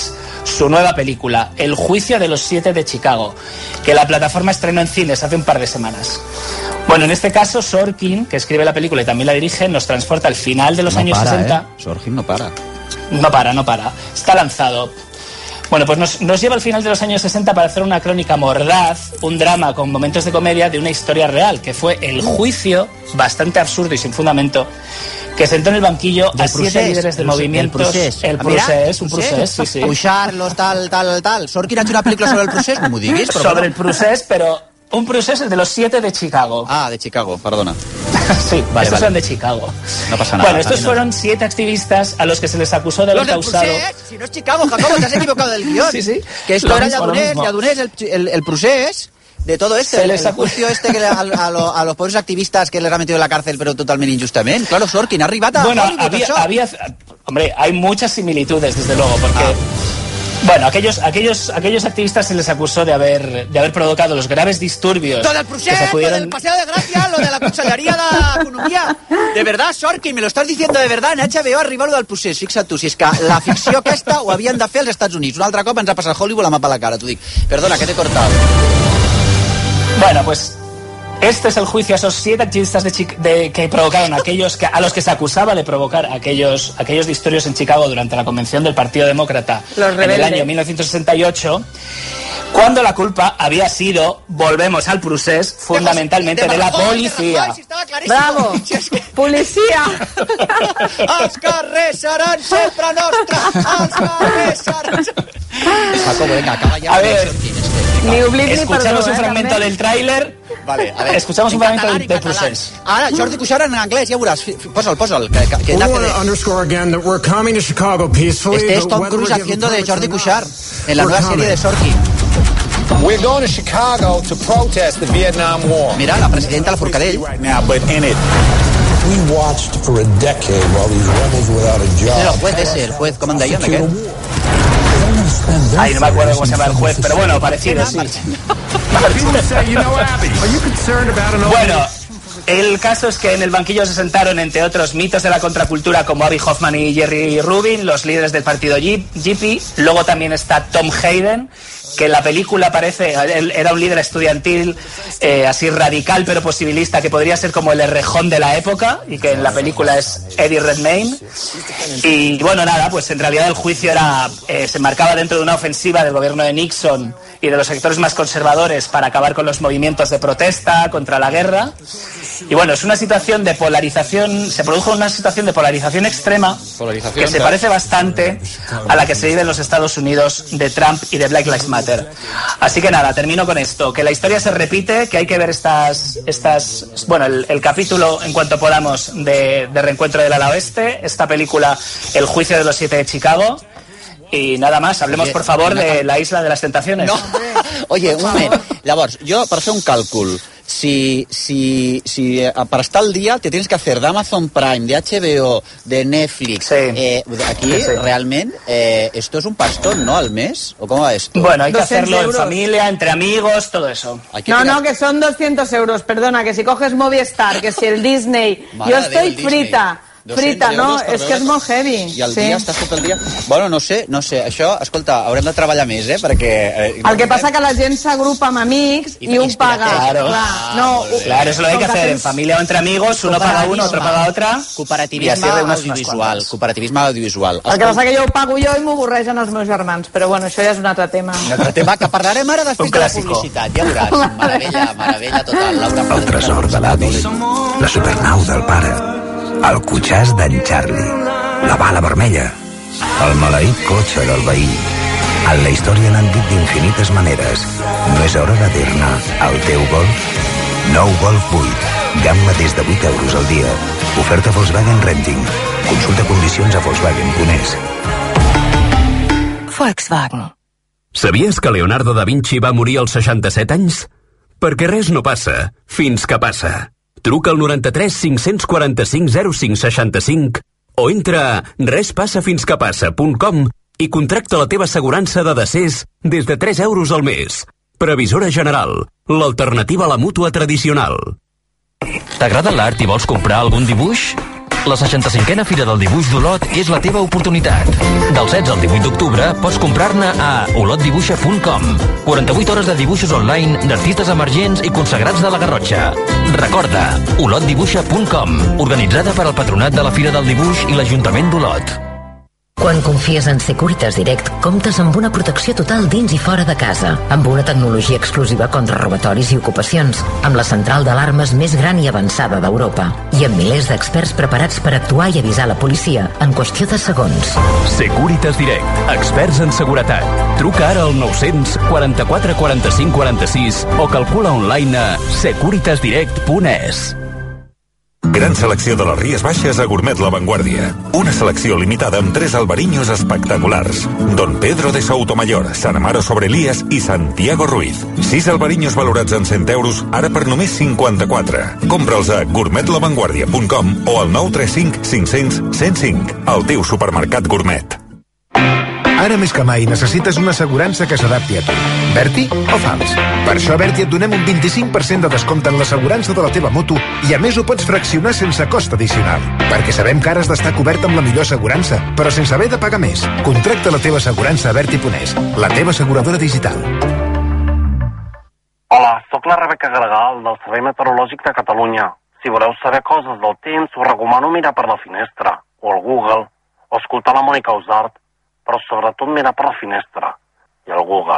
su nueva película, El juicio de los siete de Chicago, que la plataforma estrenó en cines hace un par de semanas. Bueno, en este caso, Sorkin, que escribe la película y también la dirige, nos transporta al final de los no años para, sesenta. ¿eh? Sorkin no para. No para, no para. Está lanzado. Bueno, pues nos, nos lleva al final de los años sesenta para hacer una crónica mordaz, un drama con momentos de comedia de una historia real, que fue el juicio, bastante absurdo y sin fundamento, que sentó en el banquillo a siete líderes de movimientos. El procés. El procés, un procés, sí, sí. Pujar-los, tal, tal, tal. Sorkin ha hecho una película sobre el procés, no m'ho diguis. Però sobre el procés, pero un procés de los siete de Chicago. Ah, de Chicago, perdona. Sí, vale, estos vale. son de Chicago. No pasa nada. Bueno, estos fueron siete activistas a los que se les acusó de haber causado... Procés, si no es Chicago, Jacobo, te has equivocado del guión. Sí, sí. Que esto Lo era mismo, Lladonés, lo mismo. Lladonés, el, el, el procés de todo este, Se el, les el acu- juicio este que le- a, a, lo, a los pobres activistas que les ha metido en la cárcel, pero totalmente injustamente. Claro, Sorkin ha arribat a Bueno, Hollywood, había, això. había... Hombre, hay muchas similitudes, desde luego, porque... Bueno, aquellos, aquellos, aquellos activistas se les acusó de haber, de haber provocado los graves disturbios Lo del que procés, se lo pudieron... del Paseo de Gracia, lo de la Conselleria d'Economia. De verdad, Sorkin, me lo estás diciendo de verdad. En H B O arriba lo del procés. Fixa't tu, si és que la ficció aquesta ho havien de fer als Estats Units. Un altre cop ens ha passat Hollywood la mà per la cara, t'ho dic. Perdona, que t'he cortado. Bueno, pues este es el juicio a esos siete activistas de, Chi- de que provocaron aquellos que, a los que se acusaba de provocar aquellos, aquellos disturbios en Chicago durante la convención del Partido Demócrata Los en el rebeldes. año mil novecientos sesenta y ocho, cuando la culpa había sido, volvemos al procés, fundamentalmente de la policía. Bravo! Policia! Els carrers seran sempre nostres! Els carrers seran... Jacobo, venga, acaba ya. A ver, Ni oblit ni escuchamos perdó, un eh, fragmento també. del tráiler. Vale, a ver. Escuchamos un En fragmento catalán, del, en del catalán. procés. Ara, Jordi Cuixart en anglès, ja veuràs. Fi- fi- Posa'l, posa'l. Que, que, que We nace want de... to underscore again that we're coming to Chicago peacefully. Este es but Tom whether Cruise we're given haciendo de permits Jordi or not, Cuixart en la we're nueva serie de Sorkin. We're going to Chicago to protest the Vietnam War. Mira, la presidenta, la Forcadell. Right now, but in it. We watched for a decade while these rebels without a Este job. era el juez ese, el juez, com en deien, aquest? Ay, no me acuerdo cómo se llama el juez, pero bueno, parecido, sí. Bueno, el caso es que en el banquillo se sentaron, entre otros mitos de la contracultura como Abby Hoffman y Jerry Rubin, los líderes del partido G P. Luego también está Tom Hayden, que en la película parece, él era un líder estudiantil eh, así radical pero posibilista, que podría ser como el Errejón de la época, y que en la película es Eddie Redmayne. Y bueno, nada, pues en realidad el juicio era eh, se marcaba dentro de una ofensiva del gobierno de Nixon y de los sectores más conservadores para acabar con los movimientos de protesta contra la guerra. Y bueno, es una situación de polarización, se produjo una situación de polarización extrema Polarización, que se claro. parece bastante a la que se vive en los Estados Unidos de Trump y de Black Lives Matter. Así que nada, termino con esto, que la historia se repite, que hay que ver estas, estas bueno, el, el capítulo en cuanto podamos de, de Reencuentro del Ala Oeste, esta película El juicio de los siete de Chicago. Y nada más, hablemos Oye, por favor una de cal- la Isla de las Tentaciones. No. Oye, un moment. Llavors, jo, per fer un càlcul, si, si, si eh, per estar al dia te tienes que hacer de Amazon Prime, de H B O, de Netflix, eh, aquí Sí, sí. realment eh, esto es un pastón, ¿no? Al mes, ¿o cómo va esto? Bueno, hay que doscientos hacerlo en euros. familia, entre amigos, todo eso. Hay que No, pegar- no, que son doscientos euros, perdona, que si coges Movistar, que si el Disney... Mare Yo de Déu, estoy el Disney. frita, doscientos frita, no, euros per és que és veure- molt heavy. I al sí. dia estàs tot el dia... Bueno, no sé, no sé. Això, escolta, haurem de treballar més, eh? Perquè... Eh, El que pasa que la gent s'agrupa amb amics I i un paga. Claro. Clar, no, Claro, eso lo hay que com hacer en tens- familia o entre amigos, uno paga uno, otro paga otra. Y Cooperativisme así reunes unas audiovisual. cuantas. Cooperativisme audiovisual. El que passa que jo ho pago jo i m'ho avorreixen els meus germans, però bueno, això ja és un altre tema. Un altre tema que parlarem ara després Un de la clàssico. publicitat. Ja veuràs. Meravella, meravella total. Laura El tresor de l'avi, la supernau del pare, el cotxàs d'en Charlie, la bala vermella, el maleït cotxe del veí. En la història n'han dit d'infinites maneres. No és hora de dir-ne al teu Golf? Nou Golf vuit, gamma des de vuit euros al dia. Oferta Volkswagen Renting. Consulta condicions a Volkswagen punt es. Volkswagen. Sabies que Leonardo da Vinci va morir als seixanta-set anys? Perquè res no passa, fins que passa. Truca al noranta-tres cinc-cents quaranta-cinc zero cinc seixanta-cinc o entra a respassafins-que-passa punt com i contracta la teva assegurança de decés des de tres euros al mes. Previsora General, l'alternativa a la mútua tradicional. T'agrada l'art i vols comprar algun dibuix? La seixanta-cinquena Fira del Dibuix d'Olot és la teva oportunitat. Del setze al divuit d'octubre pots comprar-ne a olot dibuixa punt com. quaranta-vuit hores de dibuixos online d'artistes emergents i consagrats de la Garrotxa. Recorda, olot dibuixa punt com, organitzada per al Patronat de la Fira del Dibuix i l'Ajuntament d'Olot. Quan confies en Securitas Direct, comptes amb una protecció total dins i fora de casa, amb una tecnologia exclusiva contra robatoris i ocupacions, amb la central d'alarmes més gran i avançada d'Europa, i amb milers d'experts preparats per actuar i avisar la policia en qüestió de segons. Securitas Direct, experts en seguretat. Truca ara al nou-cents quaranta-quatre quaranta-cinc quaranta-sis o calcula online a securitas direct punt es. Gran selecció de les Ries Baixes a Gourmet La Vanguardia. Una selecció limitada amb tres albariños espectaculars. Don Pedro de Soutomayor, San Amaro sobre Elías i Santiago Ruiz. Sis albariños valorats en cent euros, ara per només cinquanta-quatre. Compra'ls a gourmet la vanguardia punt com o al nou tres cinc cinc cents cent cinc. El teu supermercat gourmet. Ara més que mai necessites una assegurança que s'adapti a tu. Berti o Fals? Per això a Berti et donem un vint-i-cinc per cent de descompte en l'assegurança de la teva moto i a més ho pots fraccionar sense cost addicional. Perquè sabem que ara has d'estar cobert amb la millor assegurança, però sense haver de pagar més. Contracta la teva assegurança a Berti punt es, la teva asseguradora digital. Hola, sóc la Rebeca Gregal, del Servei Meteorològic de Catalunya. Si voleu saber coses del temps, us recomano mirar per la finestra, o al Google, o escoltar la Mònica Usart, però sobretot mirar per la finestra i al Google.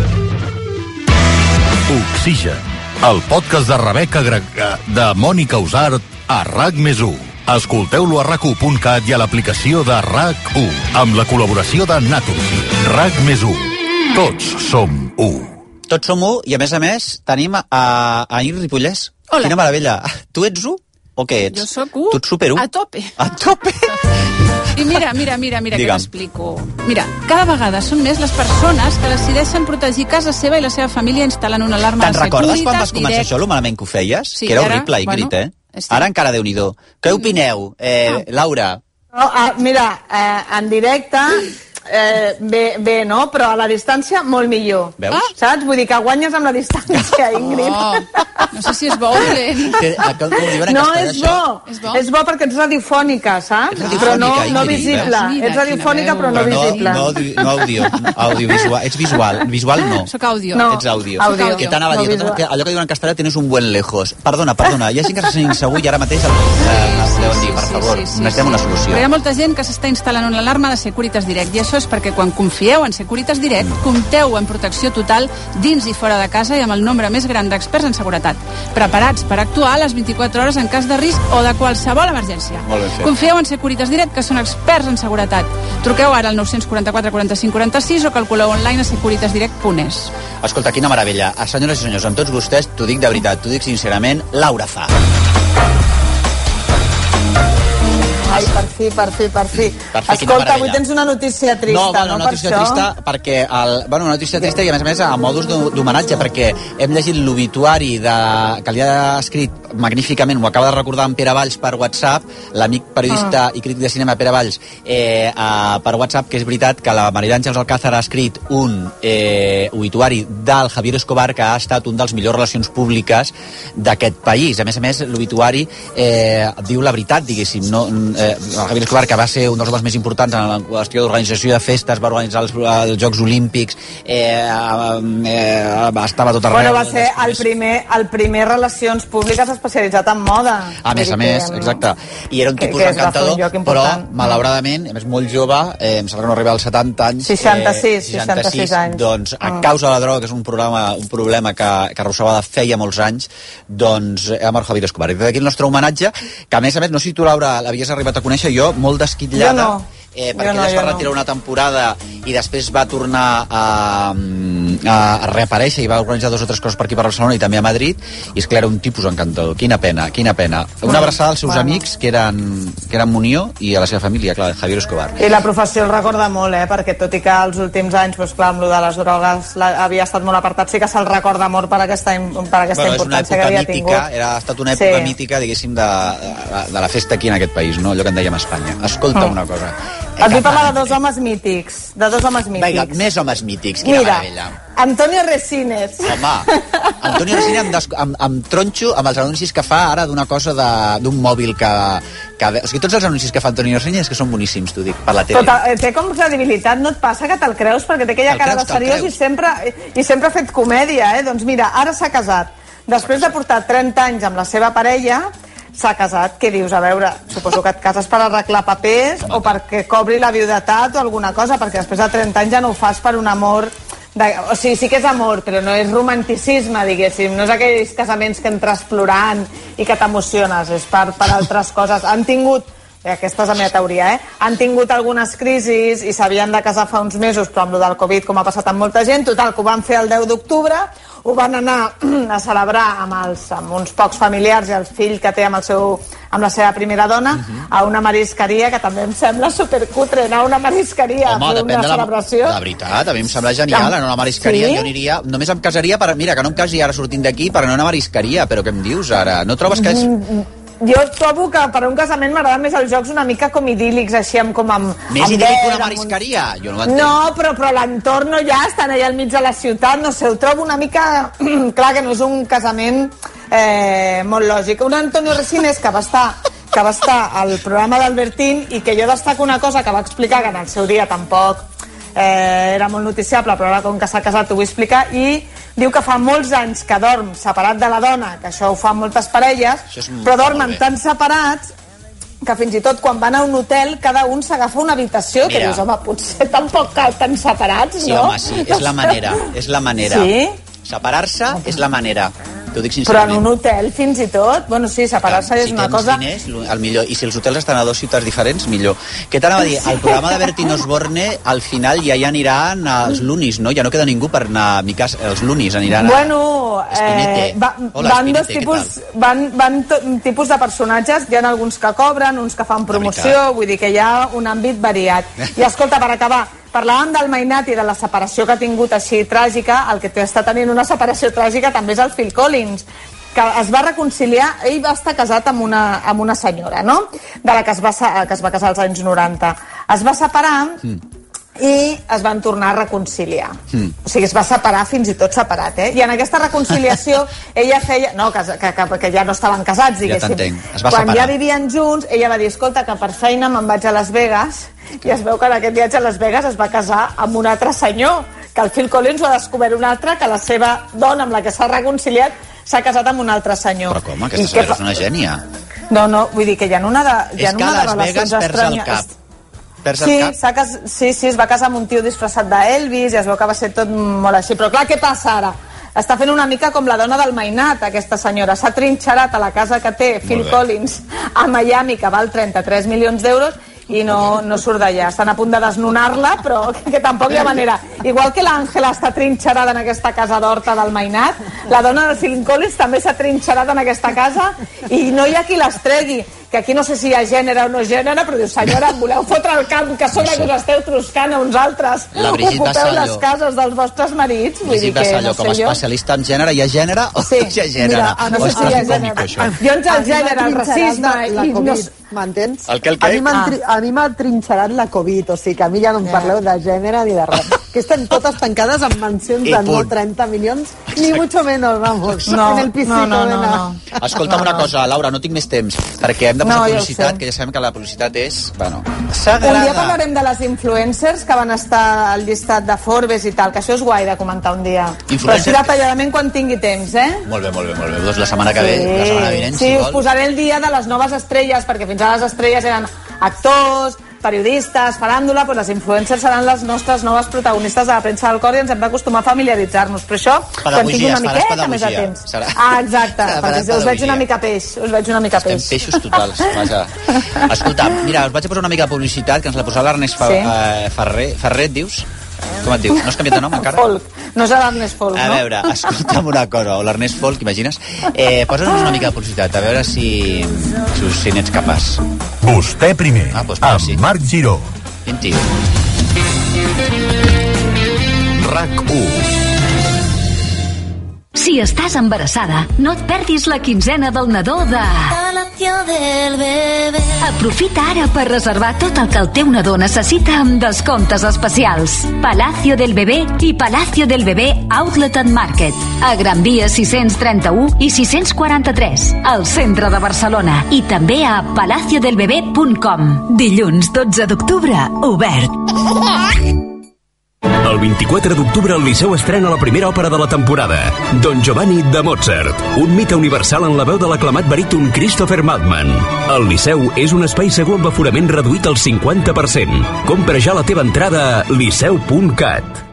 Oxigen, el podcast de Rebeca Greg... de Mònica Usart a RAC més u. Escolteu-lo a rac u punt cat i a l'aplicació de RAC u, amb la col·laboració de Naturgy. RAC més u. Tots som u. Tots som u i, a més a més, tenim a, a Ingrid Ripollès. Hola. Quina meravella. Tu ets u o què ets? Jo sóc u. Tu ets super u? A tope. A tope. I mira, mira, mira, mira Digue'm. que t'explico. Mira, cada vegada són més les persones que decideixen protegir casa seva i la seva família instal·lant una alarma Te'n de recordes Securitas quan vas començar Direct? això, lo malament que ho feies? Sí, que era ara, horrible, Ingrid, bueno, eh? estic- Ara encara Déu-n'hi-do. Què opineu, eh, Laura? No, ah, mira, eh, en directe eh, bé, bé, no? Però a la distància molt millor. Veus? Ah, saps? Vull dir que guanyes amb la distància, Ingrid. Oh, no sé si és bo o dolent. Que, com, com diuen en No, castellà, és això? bo. és bo. És bo perquè ets radiofònica, saps? Ets Però no, radiofònica, no Ingrid, visible. veus? Mira, Ets radiofònica quina però no Però no, visible. no, audi- no audio, audiovisual. Ets visual. Visual no. Soc àudio. No. Ets àudio. Àudio. Que t'anava a No dir, visual. que allò que diuen en castellà tens un buen lejos. Perdona, perdona, hi ha gent que se sent insegur i ara mateix el, eh, deuen dir, per favor, necessitem una solució. Però hi ha molta gent que s'està instal·lant una alarma de Securitas Direct i això és perquè quan confieu en Securitas Direct compteu en protecció total dins i fora de casa i amb el nombre més gran d'experts en seguretat, preparats per actuar a les vint-i-quatre hores en cas de risc o de qualsevol emergència. Molt ben fet. Confieu en Securitas Direct, que són experts en seguretat. Truqueu ara al nou quaranta-quatre quaranta-cinc quaranta-sis o calculeu online a securitas direct punt es. Escolta, quina meravella. Senyores i senyors, amb tots vostès, t'ho dic de veritat, t'ho dic sincerament, Laura Fa. Ai, per fi, per fi, per fi. Per fi, quina Escolta, meravella. avui tens una notícia trista, no? no? No, una Per notícia això? trista perquè el, bueno, una notícia trista i a més a més a modus d'ho- d'homenatge perquè hem llegit l'obituari de, que li ha escrit magníficament, ho acaba de recordar en Pere Valls per WhatsApp, l'amic periodista Ah. i crític de cinema Pere Valls eh, a, per WhatsApp, que és veritat que la Maria Àngels Alcázar ha escrit un eh, obituari del Javier Escobar que ha estat un dels millors relacions públiques d'aquest país. A més a més, l'obituari eh, diu la veritat, diguéssim. No, eh, el Javier Escobar, que va ser un dels homes més importants en la qüestió d'organització de festes, va organitzar els, els Jocs Olímpics, eh, eh, estava tot arreu. Bueno, va ser el primer, el primer Relacions Públiques especialitzat en moda. A més a Vull dir més, que, exacte. I era un que- tipus que es va fer un encantador, lloc però important. malauradament, a més molt jove, eh, em sembla que no arriba als setanta anys. seixanta-sis, eh, seixanta-sis anys. Doncs a Mm. causa de la droga, que és un problema, un problema que, que arrossegava de feia molts anys, doncs ha mort Javier Escobar. I d'aquí el nostre homenatge, que a més a més, no sé si tu, Laura, l'havies arribat a conèixer, jo, molt desquitllada. Jo no. Eh, perquè Jo no, ella es jo va no. retirar una temporada i després va tornar a, a, a reaparèixer i va organitzar dos o tres coses per aquí per Barcelona i també a Madrid, i és que era un tipus encantador. Quina pena, quina pena. Una abraçada als seus Bueno. amics que eren, que eren Munió i a la seva família, clar, Javier Escobar. I la professió el recorda molt, eh? Perquè tot i que els últims anys, doncs, clar, amb lo de les drogues la, havia estat molt apartat, sí que se'l recorda molt per aquesta, im- per aquesta Bueno, és una importància que època havia mítica, tingut. era, ha estat una època Sí. mítica, diguéssim, de, de, de la festa aquí en aquest país, no? Allò que en dèiem a Espanya. Escolta Mm. una cosa, Et vull parlar de dos homes mítics. De dos homes mítics. Vinga, més homes mítics. Quina Mira, meravella. Antonio Resines. Home, Antonio Resines amb, des, amb, amb tronxo amb els anuncis que fa ara d'una cosa d'un mòbil que, que... O sigui, tots els anuncis que fa Antonio Resines que són boníssims, t'ho dic, per la tele. Tota, té com credibilitat, no et passa que te'l creus? Perquè té aquella cara de seriós i sempre, i sempre ha fet comèdia, eh? Doncs mira, ara s'ha casat. Després de portar trenta anys amb la seva parella, s'ha casat. Què dius? A veure, suposo que et cases per arreglar papers o perquè cobri la viudetat o alguna cosa, perquè després de trenta anys ja no ho fas per un amor... De... O sigui, sí que és amor, però no és romanticisme, diguéssim. No és aquells casaments que entres plorant i que t'emociones, és per, per altres coses. Han tingut, eh, aquesta és la meva teoria, eh? Han tingut algunes crisis i s'havien de casar fa uns mesos, però amb lo del Covid, com ha passat amb molta gent, total, que ho van fer el deu d'octubre, ho van anar a celebrar amb, els, amb uns pocs familiars i el fill que té amb, el seu, amb la seva primera dona uh-huh. a una marisqueria, que també em sembla supercutre anar a una marisqueria. Home, a fer depèn una de la... celebració. De veritat, a mi em sembla genial anar a una marisqueria. Sí? Jo aniria... Només em casaria per... Mira, que no em casi ara sortint d'aquí per anar a una marisqueria, però què em dius ara? No trobes que és... Mm, jo trobo que per un casament m'agraden més els jocs una mica com idíl·lics, així amb com amb... Més amb idíl·lic que una amb marisqueria? Jo no ho entenc. No, però, però l'entorn no ja, estan allà al mig de la ciutat, no sé, ho trobo una mica... Clar que no és un casament eh, molt lògic. Un Antonio Resines que va estar que va estar al programa d'Albertín i que jo destaco una cosa que va explicar, que en el seu dia tampoc eh, era molt noticiable, però ara com que s'ha casat ho vull explicar, i diu que fa molts anys que dorm separat de la dona, que això ho fan moltes parelles, però dormen tan separats que fins i tot quan van a un hotel cada un s'agafa una habitació. Mira. Que dius, home, potser tampoc cal tan separats, sí, no? Sí, home, sí, és la manera, és la manera. Sí? Separar-se és la manera. T'ho dic sincerament. Però en un hotel, fins i tot, bueno, sí, separar-se és si una cosa... Diners, el millor. I si els hotels estan a dues ciutats diferents, millor. Què t'anava a dir? El programa de Bertín Osborne, al final ja hi aniran els lunis, no? Ja no queda ningú per anar a mi cas. Els lunis aniran a... Bueno, eh, va, Hola, van dos tipus, van, van to, tipus de personatges. Hi ha alguns que cobren, uns que fan promoció, vull dir que hi ha un àmbit variat. I escolta, per acabar, parlàvem del Mainat i de la separació que ha tingut així tràgica. El que està tenint una separació tràgica també és el Phil Collins, que es va reconciliar. Ell va estar casat amb una, amb una senyora, no? De la que es, va, que es va casar als anys noranta. Es va separar mm. i es van tornar a reconciliar. Mm. O sigui, es va separar fins i tot separat, eh? I en aquesta reconciliació ella feia... No, que, que, que, que ja no estaven casats, diguéssim. Ja es va Quan separar. Ja vivien junts, ella va dir, escolta, que per feina me'n vaig a Las Vegas, i es veu que en aquest viatge a Las Vegas es va casar amb un altre senyor, que el Phil Collins ho ha descobert un altre, que la seva dona amb la que s'ha reconciliat s'ha casat amb un altre senyor. Però com? Aquesta senyora és una gènia. No, no, vull dir que hi ha una de, hi ha és que una a Las Vegas perds el cap. Perds sí, el cap? Cas... sí, sí, es va casar amb un tio disfressat d'Elvis i es veu que va ser tot molt així. Però clar, què passa ara? Està fent una mica com la dona del Mainat, aquesta senyora. S'ha trinxerat a la casa que té Phil Collins a Miami, que val trenta-tres milions d'euros, i no, no surt d'allà. Estan a punt de desnonar-la, però que, que tampoc hi ha manera. Igual que l'Àngela està trinxerada en aquesta casa d'Horta del Mainat, la dona del Phil Collins també s'ha trinxerat en aquesta casa i no hi ha qui les tregui. Que aquí no sé si hi ha gènere o no gènere, però diu, senyora, em voleu fotre el camp, que sobre que us esteu troscant a uns altres, ocupeu les cases dels vostres marits. Vull dir que, Vassallo, no sé com a jo. especialista en gènere, hi ha gènere o sí. hi ha gènere? Mira, no sé si hi ha gènere. Jo ens el gènere, el racisme... La i Covid, m'entens? El que, el que? A mi m'ha trinxerat la Covid, o sigui que a mi ja no em parleu de gènere ni de res. Que estem totes tancades amb mansions de no trenta milions, ni mucho menos, vamos. No, en el pisito no, no, de no, nada. no. Escolta'm una cosa, Laura, no tinc més temps, perquè hem de posar No, ja ho publicitat, sé. que ja sabem que la publicitat és, bueno, Un sagrada. dia parlarem de les influencers que van estar al llistat de Forbes i tal, que això és guai de comentar un dia. Influencers- Però així detalladament quan tingui temps, eh? Molt bé, molt bé, molt bé. Doncs la setmana que ve, la setmana vinent, sí, si us vol. posaré el dia de les noves estrelles, perquè fins ara les estrelles eren actors, periodistes, faràndula, doncs les influencers seran les nostres noves protagonistes de la premsa del cor i ens hem d'acostumar a familiaritzar-nos. Però això, quan tingui una faràs miqueta més de pedagogia. temps. Serà- Ah, exacte, Faràs perquè us pedagogia. veig una mica peix, us veig una mica Estem peix. peixos totals, vaja. Escolta, mira, us vaig a posar una mica de publicitat, que ens la posarà l'Ernest Fa Sí. eh, Ferrer. Ferrer, et dius? Com et dius? No has canviat de nom encara? Folk. No serà l'Ernest Folk, A no? veure, escolta'm una cosa, o l'Ernest Folk, imagines? Eh, Posa'ns una mica de publicitat, a veure si, si, si n'ets capaç. Vostè primer, Ah, doncs mira, amb sí. Marc Giró. Quin tio? RAC u. Si estàs embarassada, no et perdis la quinzena del nadó de... Palacio del Bebé. Aprofita ara per reservar tot el que el teu nadó necessita amb descomptes especials. Palacio del Bebé i Palacio del Bebé Outlet and Market. A Gran Via sis-cents trenta-u i sis-cents quaranta-tres, al centre de Barcelona. I també a palacio del bebé punt com. Dilluns dotze d'octubre, obert. El vint-i-quatre d'octubre el Liceu estrena la primera òpera de la temporada, Don Giovanni de Mozart, un mite universal en la veu de l'aclamat baríton Christopher Maltman. El Liceu és un espai segur amb aforament reduït al cinquanta per cent. Compra ja la teva entrada a liceu punt cat.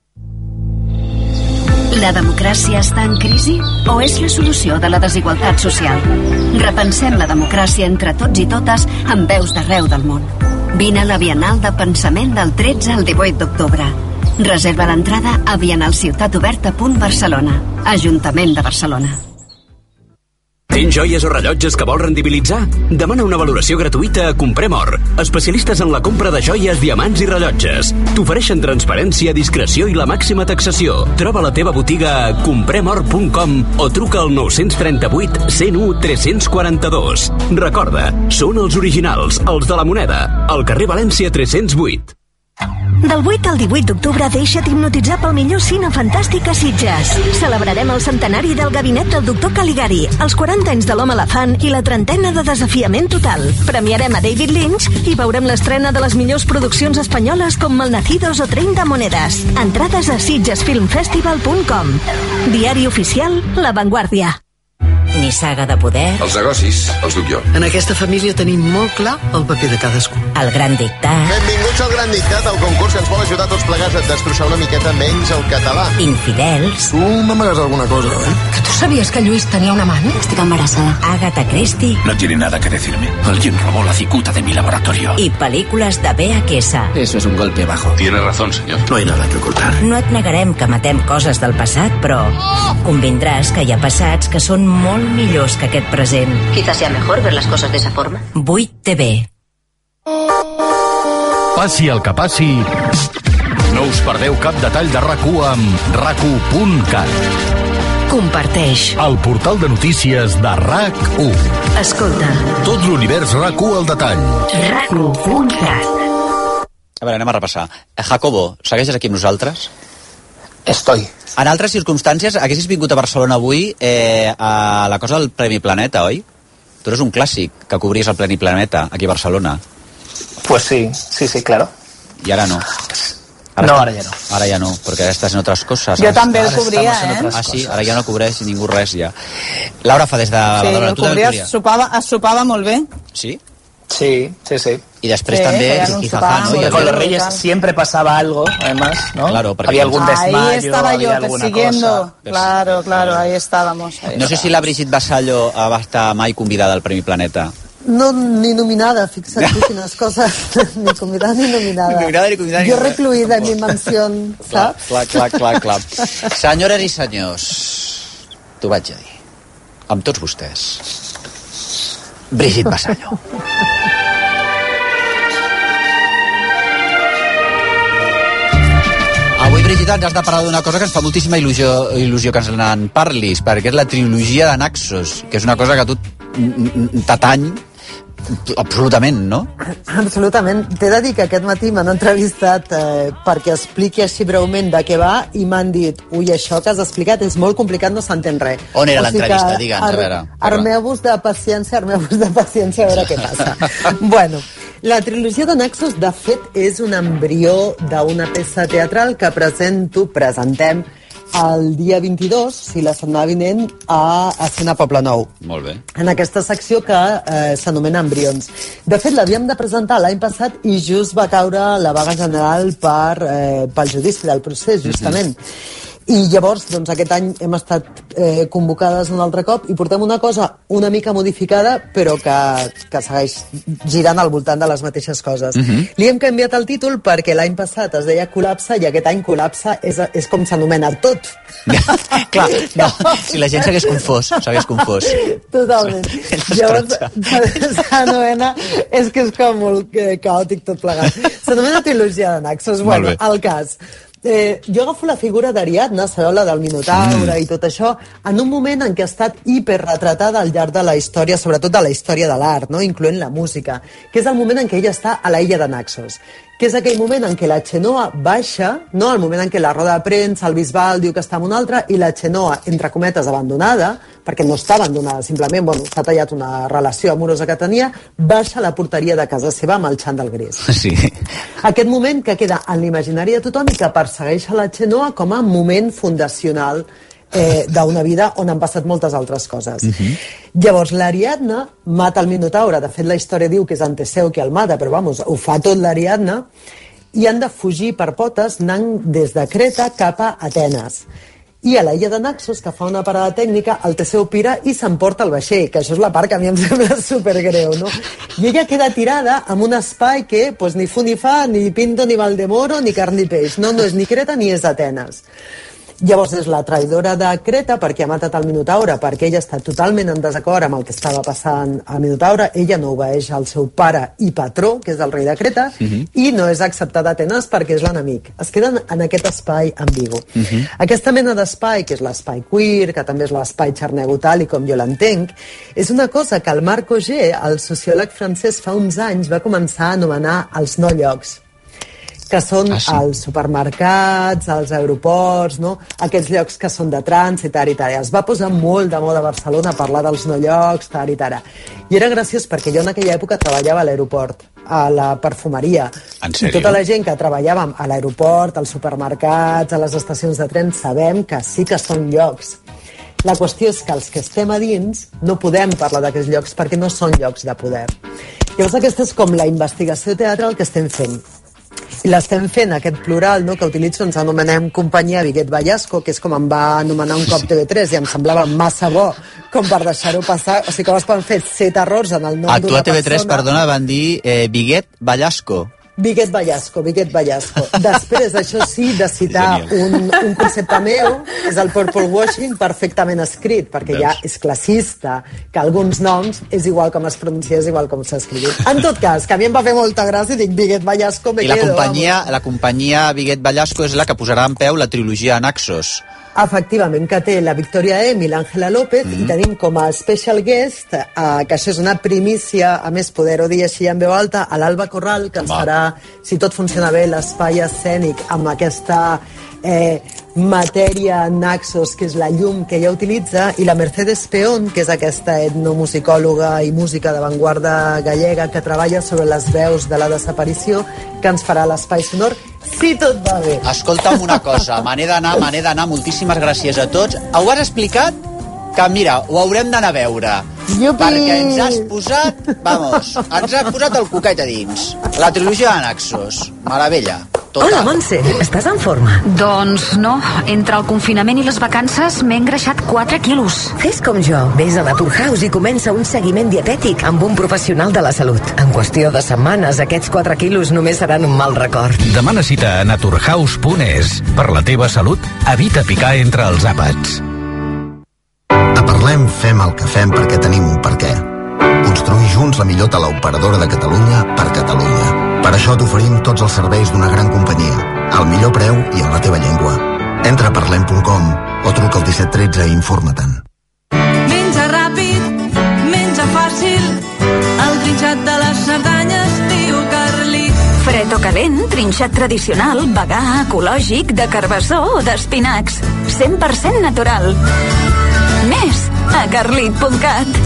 La democràcia està en crisi o és la solució de la desigualtat social? Repensem la democràcia entre tots i totes amb veus d'arreu del món. Vine a la Bienal de Pensament del tretze al divuit d'octubre. Reserva l'entrada a bienalciutatoberta punt barcelona. Ajuntament de Barcelona. Tens joies o rellotges que vols rendibilitzar? Demana una valoració gratuïta a Comprem Or, especialistes en la compra de joies, diamants i rellotges. T'ofereixen transparència, discreció i la màxima taxació. Troba la teva botiga a comprem or punt com o truca al nou tres vuit, cent u, tres quaranta dos. Recorda, són els originals, els de la moneda, al carrer València tres-cents vuit. Del vuit al divuit d'octubre deixa't hipnotitzar pel millor cine fantàstic a Sitges. Celebrarem el centenari del gabinet del doctor Caligari, els quaranta anys de l'home elefant i la trentena de desafiament total. Premiarem a David Lynch i veurem l'estrena de les millors produccions espanyoles com Malnacidos o treinta monedes. Entrades a sitgesfilmfestival punt com. Diari oficial La Vanguardia. Ni saga de poder. Els negocis els duc jo. En aquesta família tenim molt clar el paper de cadascú. El gran dictat. Benvinguts al gran dictat, el concurs que ens vol ajudar tots plegats a destrossar una miqueta menys el català. Infidels. Tu m'amagues alguna cosa, eh? Que tu sabies que Lluís tenia un amant? Estic embarassada. Agatha Christie. No tiene nada que decirme. Alguien robó la cicuta de mi laboratorio. Y películas de Bea Quesa. Eso es un golpe bajo. Tiene razón, señor. No hay nada que ocultar. No et negarem que matem coses del passat, però convindràs que hi ha passats que són molt millors que aquest present. Quizás sea mejor ver las cosas de esa forma. vuit T V. Passi el que passi, no us perdeu cap detall de RAC u amb rac u punt cat. Comparteix. El portal de notícies de RAC u. Escolta. Tot l'univers RAC u al detall. rac u punt cat. A veure, anem a repassar. Jacobo, segueixes aquí amb nosaltres? Estoy. En altres circumstàncies, haguessis vingut a Barcelona avui eh, a la cosa del Premi Planeta, oi? Tu eres un clàssic que cobries el Premi Planeta aquí a Barcelona. Pues sí, sí, sí, claro. I ara no. Ara no, ara ja no. Ara ja no, perquè ara estàs en altres coses. Jo també el cobria, eh? Ah, sí? Ara ja no cobreix ningú res, ja. Laura fa des de... Sí, el cobria, es sopava, es sopava molt bé. Sí? Sí, sí, sí. Y después sí, también jijijajá, ¿no? Y con los Reyes siempre pasaba algo, además, ¿no? Claro, porque había algún desmayo, ahí estaba yo persiguiendo. Cosa. Claro, claro, ahí estábamos. Ahí no sé si la Brigitte Vasallo va estar mai convidada al Premi Planeta. No, ni nominada, fixa't tu quines coses. Ni convidada ni nominada. Ni nominada ni convidada. Jo recluïda en mi mansió, saps? Clar, clar, clar, clar. Senyores i senyors, t'ho vaig a dir. Amb tots vostès, Brigitte Vasallo. Avui, Brigitte, ens has de parlar d'una cosa que ens fa moltíssima il·lusió, il·lusió que ens en parlis, perquè és la trilogia de Naxos, que és una cosa que a tu t'atany absolutament, no? Absolutament. T'he de dir que aquest matí m'han entrevistat eh, perquè expliqui així breument de què va i m'han dit, ui, això que has explicat és molt complicat, no s'entén res. On era l'entrevista? Digue'ns, a veure. Armeu-vos de paciència, armeu-vos de paciència a veure què passa. Bueno, la trilogia de Naxos, de fet, és un embrió d'una peça teatral que presento, presentem, el dia vint-i-dos, si la setmana vinent, a Escena Poble Nou. Molt bé. En aquesta secció que eh, s'anomena Embrions. De fet, l'havíem de presentar l'any passat i just va caure la vaga general per, eh, pel judici del procés, justament. Mm-hmm. I llavors, doncs, aquest any hem estat eh, convocades un altre cop i portem una cosa una mica modificada, però que, que segueix girant al voltant de les mateixes coses. Uh-huh. Li hem canviat el títol perquè l'any passat es deia Col·lapse i aquest any Col·lapse és, és com s'anomena tot. Clar, no, si la gent s'hagués confós, s'hagués confós. Totalment. Llavors, s'anomena, és que és com molt eh, caòtic tot plegat. S'anomena trilogia de Naxos. Bueno, el cas... Eh, jo agafo la figura d'Ariadna, sabeu, la del Minotaure mm. i tot això, en un moment en què ha estat hiperretratada al llarg de la història, sobretot de la història de l'art, no? Incloent la música, que és el moment en què ella està a la illa de Naxos, que és aquell moment en què la Xenoa baixa, no? El moment en què la roda de premsa, el bisbal diu que està en una altra, i la Xenoa, entre cometes, abandonada, perquè no està abandonada, simplement, bueno, s'ha tallat una relació amorosa que tenia, baixa a la porteria de casa seva amb el xandall gris. Sí. Aquest moment que queda en l'imaginari de tothom i que persegueix a la Xenoa com a moment fundacional eh, d'una vida on han passat moltes altres coses. Uh-huh. Llavors, l'Ariadna mata el Minotaure. De fet, la història diu que és en Teseu qui el mata, però vamos, ho fa tot l'Ariadna, i han de fugir per potes anant des de Creta cap a Atenes. I a la illa de Naxos, que fa una parada tècnica, el Teseu pira i s'emporta el vaixell, que això és la part que a mi em sembla supergreu, no? I ella queda tirada en un espai que pues, ni fu ni fa, ni Pinto ni Valdemoro, ni carn ni peix. No, no és ni Creta ni és Atenes. Llavors és la traïdora de Creta perquè ha matat el Minotaure, perquè ella està totalment en desacord amb el que estava passant al Minotaure. Ella no obeeix al seu pare i patró, que és el rei de Creta, uh-huh. i no és acceptada a Atenes perquè és l'enemic. Es queden en aquest espai ambigu. Uh-huh. Aquesta mena d'espai, que és l'espai queer, que també és l'espai xarnegotal, i com jo l'entenc, és una cosa que el Marc Auger, el sociòleg francès, fa uns anys va començar a anomenar els no llocs, que són ah, sí. els supermercats, els aeroports, no? Aquests llocs que són de trànsit, tara i tara. Es va posar molt de moda a Barcelona a parlar dels no llocs, tara i tara. I era graciós perquè jo en aquella època treballava a l'aeroport, a la perfumeria. En sèrio? I tota la gent que treballàvem a l'aeroport, als supermercats, a les estacions de tren, sabem que sí que són llocs. La qüestió és que els que estem a dins no podem parlar d'aquests llocs perquè no són llocs de poder. Llavors aquesta és com la investigació teatral que estem fent. I l'estem fent, aquest plural, no?, que utilitzo, ens anomenem companyia Viguet Vallasco, que és com em va anomenar un cop T V tres, i em semblava massa bo com per deixar-ho passar. O sigui, com es poden fer set errors en el nom d'una persona. A tu a T V tres, perdona, van dir eh, Viguet Vallasco. Viguet Vallasco, Viguet Vallasco. Després, això sí, de citar un, un concepte meu, és el purple washing perfectament escrit, perquè ja és classista, que alguns noms és igual com es pronuncia, és igual com s'escriu. En tot cas, que a mi em va fer molta gràcia, dic Viguet Vallasco, me I la quedo. companyia, la companyia Viguet Vallasco és la que posarà en peu la trilogia Naxos. Efectivament, que té la Victoria M i l'Àngela López, mm. i tenim com a special guest, eh, que això és una primícia, a més poder-ho dir així en veu alta, a l'Alba Corral, que ens farà, si tot funciona bé, l'espai escènic amb aquesta eh, matèria Naxos, que és la llum que ella utilitza, i la Mercedes Peón, que és aquesta etnomusicòloga i música d'avantguarda gallega que treballa sobre les veus de la desaparició, que ens farà l'espai sonor, si tot va bé. Escolta'm una cosa, me n'he d'anar, me n'he d'anar, moltíssimes gràcies a tots. Ho has explicat? Que mira, ho haurem d'anar a veure. Yupi! Perquè ens has posat, vamos, ens has posat el coquet a dins. La trilogia de Naxos, meravella. Total. Hola, Montse, estàs en forma? Doncs no, entre el confinament i les vacances m'he engreixat quatre quilos. Fes com jo, vés a Naturhaus i comença un seguiment dietètic amb un professional de la salut. En qüestió de setmanes, aquests quatre quilos només seran un mal record. Demana cita a naturhaus punt es. Per la teva salut, evita picar entre els àpats. A Parlem fem el que fem perquè tenim un per què. Construir junts la millor teleoperadora de Catalunya per Catalunya. Per això t'oferim tots els serveis d'una gran companyia, al millor preu i en la teva llengua. Entra a parlem punt com o truca al disset tretze i informa-te'n. Menja ràpid, menja fàcil, el trinxat de les Cerdanyes, tio Carlit. Fred o calent, trinxat tradicional, vegà, ecològic, de carbassó o d'espinacs. cent per cent natural. Més a carlit punt cat.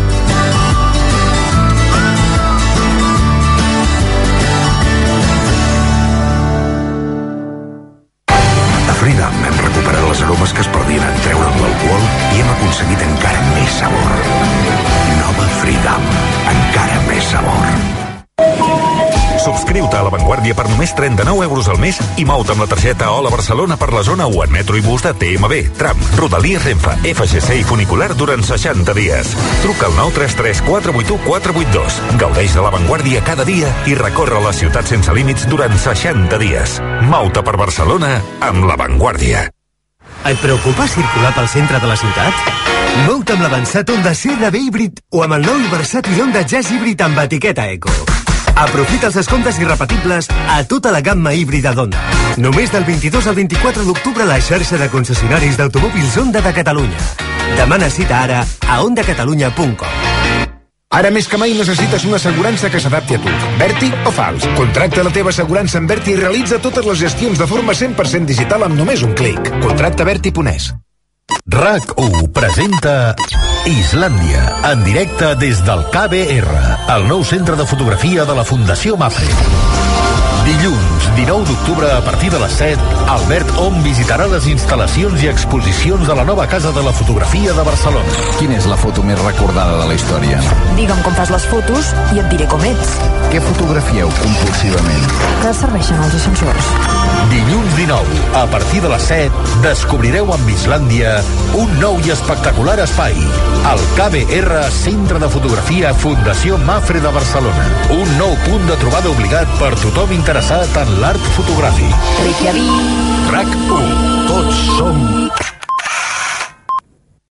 Freedom hem recuperat les aromes que es perdien en treure'n l'alcohol i hem aconseguit encara més sabor. Nova Freedom, encara més sabor. Subscriu-te a La Vanguardia per només trenta-nou euros al mes i mou-te amb la targeta Hola Barcelona per la zona u en metro i bus de T M B, tram, Rodalies Renfe, F G C i funicular durant seixanta dies. Truca al nou tres tres quatre vuit u quatre vuit dos. Gaudeix de La Vanguardia cada dia i recorre la ciutat sense límits durant seixanta dies. Mou-te per Barcelona amb La Vanguardia. Et preocupa circular pel centre de la ciutat? Mou-te amb l'avançat Honda C R V híbrid o amb el nou i versàtil Honda Jazz híbrid amb etiqueta Eco. Aprofita els descomptes irrepetibles a tota la gamma híbrida d'Honda. Només del vint-i-dos al vint-i-quatre d'octubre a la xarxa de concessionaris d'automòbils Honda de Catalunya. Demana cita ara a honda catalunya punt com. Ara més que mai necessites una assegurança que s'adapti a tu. Berti o Fals. Contracta la teva assegurança amb Berti i realitza totes les gestions de forma cent per cent digital amb només un clic. Contracta Berti punt es. RAC u presenta Islàndia, en directe des del K B R, el nou centre de fotografia de la Fundació Mapfre. Dilluns, dinou d'octubre, a partir de les set, Albert Om visitarà les instal·lacions i exposicions de la nova Casa de la Fotografia de Barcelona. Quina és la foto més recordada de la història? Digue'm com fas les fotos i et diré com ets. Què fotografieu compulsivament? Que serveixen els ascensors. Dilluns dinou, a partir de les set, descobrireu amb Islàndia un nou i espectacular espai. El K B R Centre de Fotografia Fundació Mapfre de Barcelona. Un nou punt de trobada obligat per tothom interessat en l'art fotogràfic. Reykjavik. RAC u. Tots som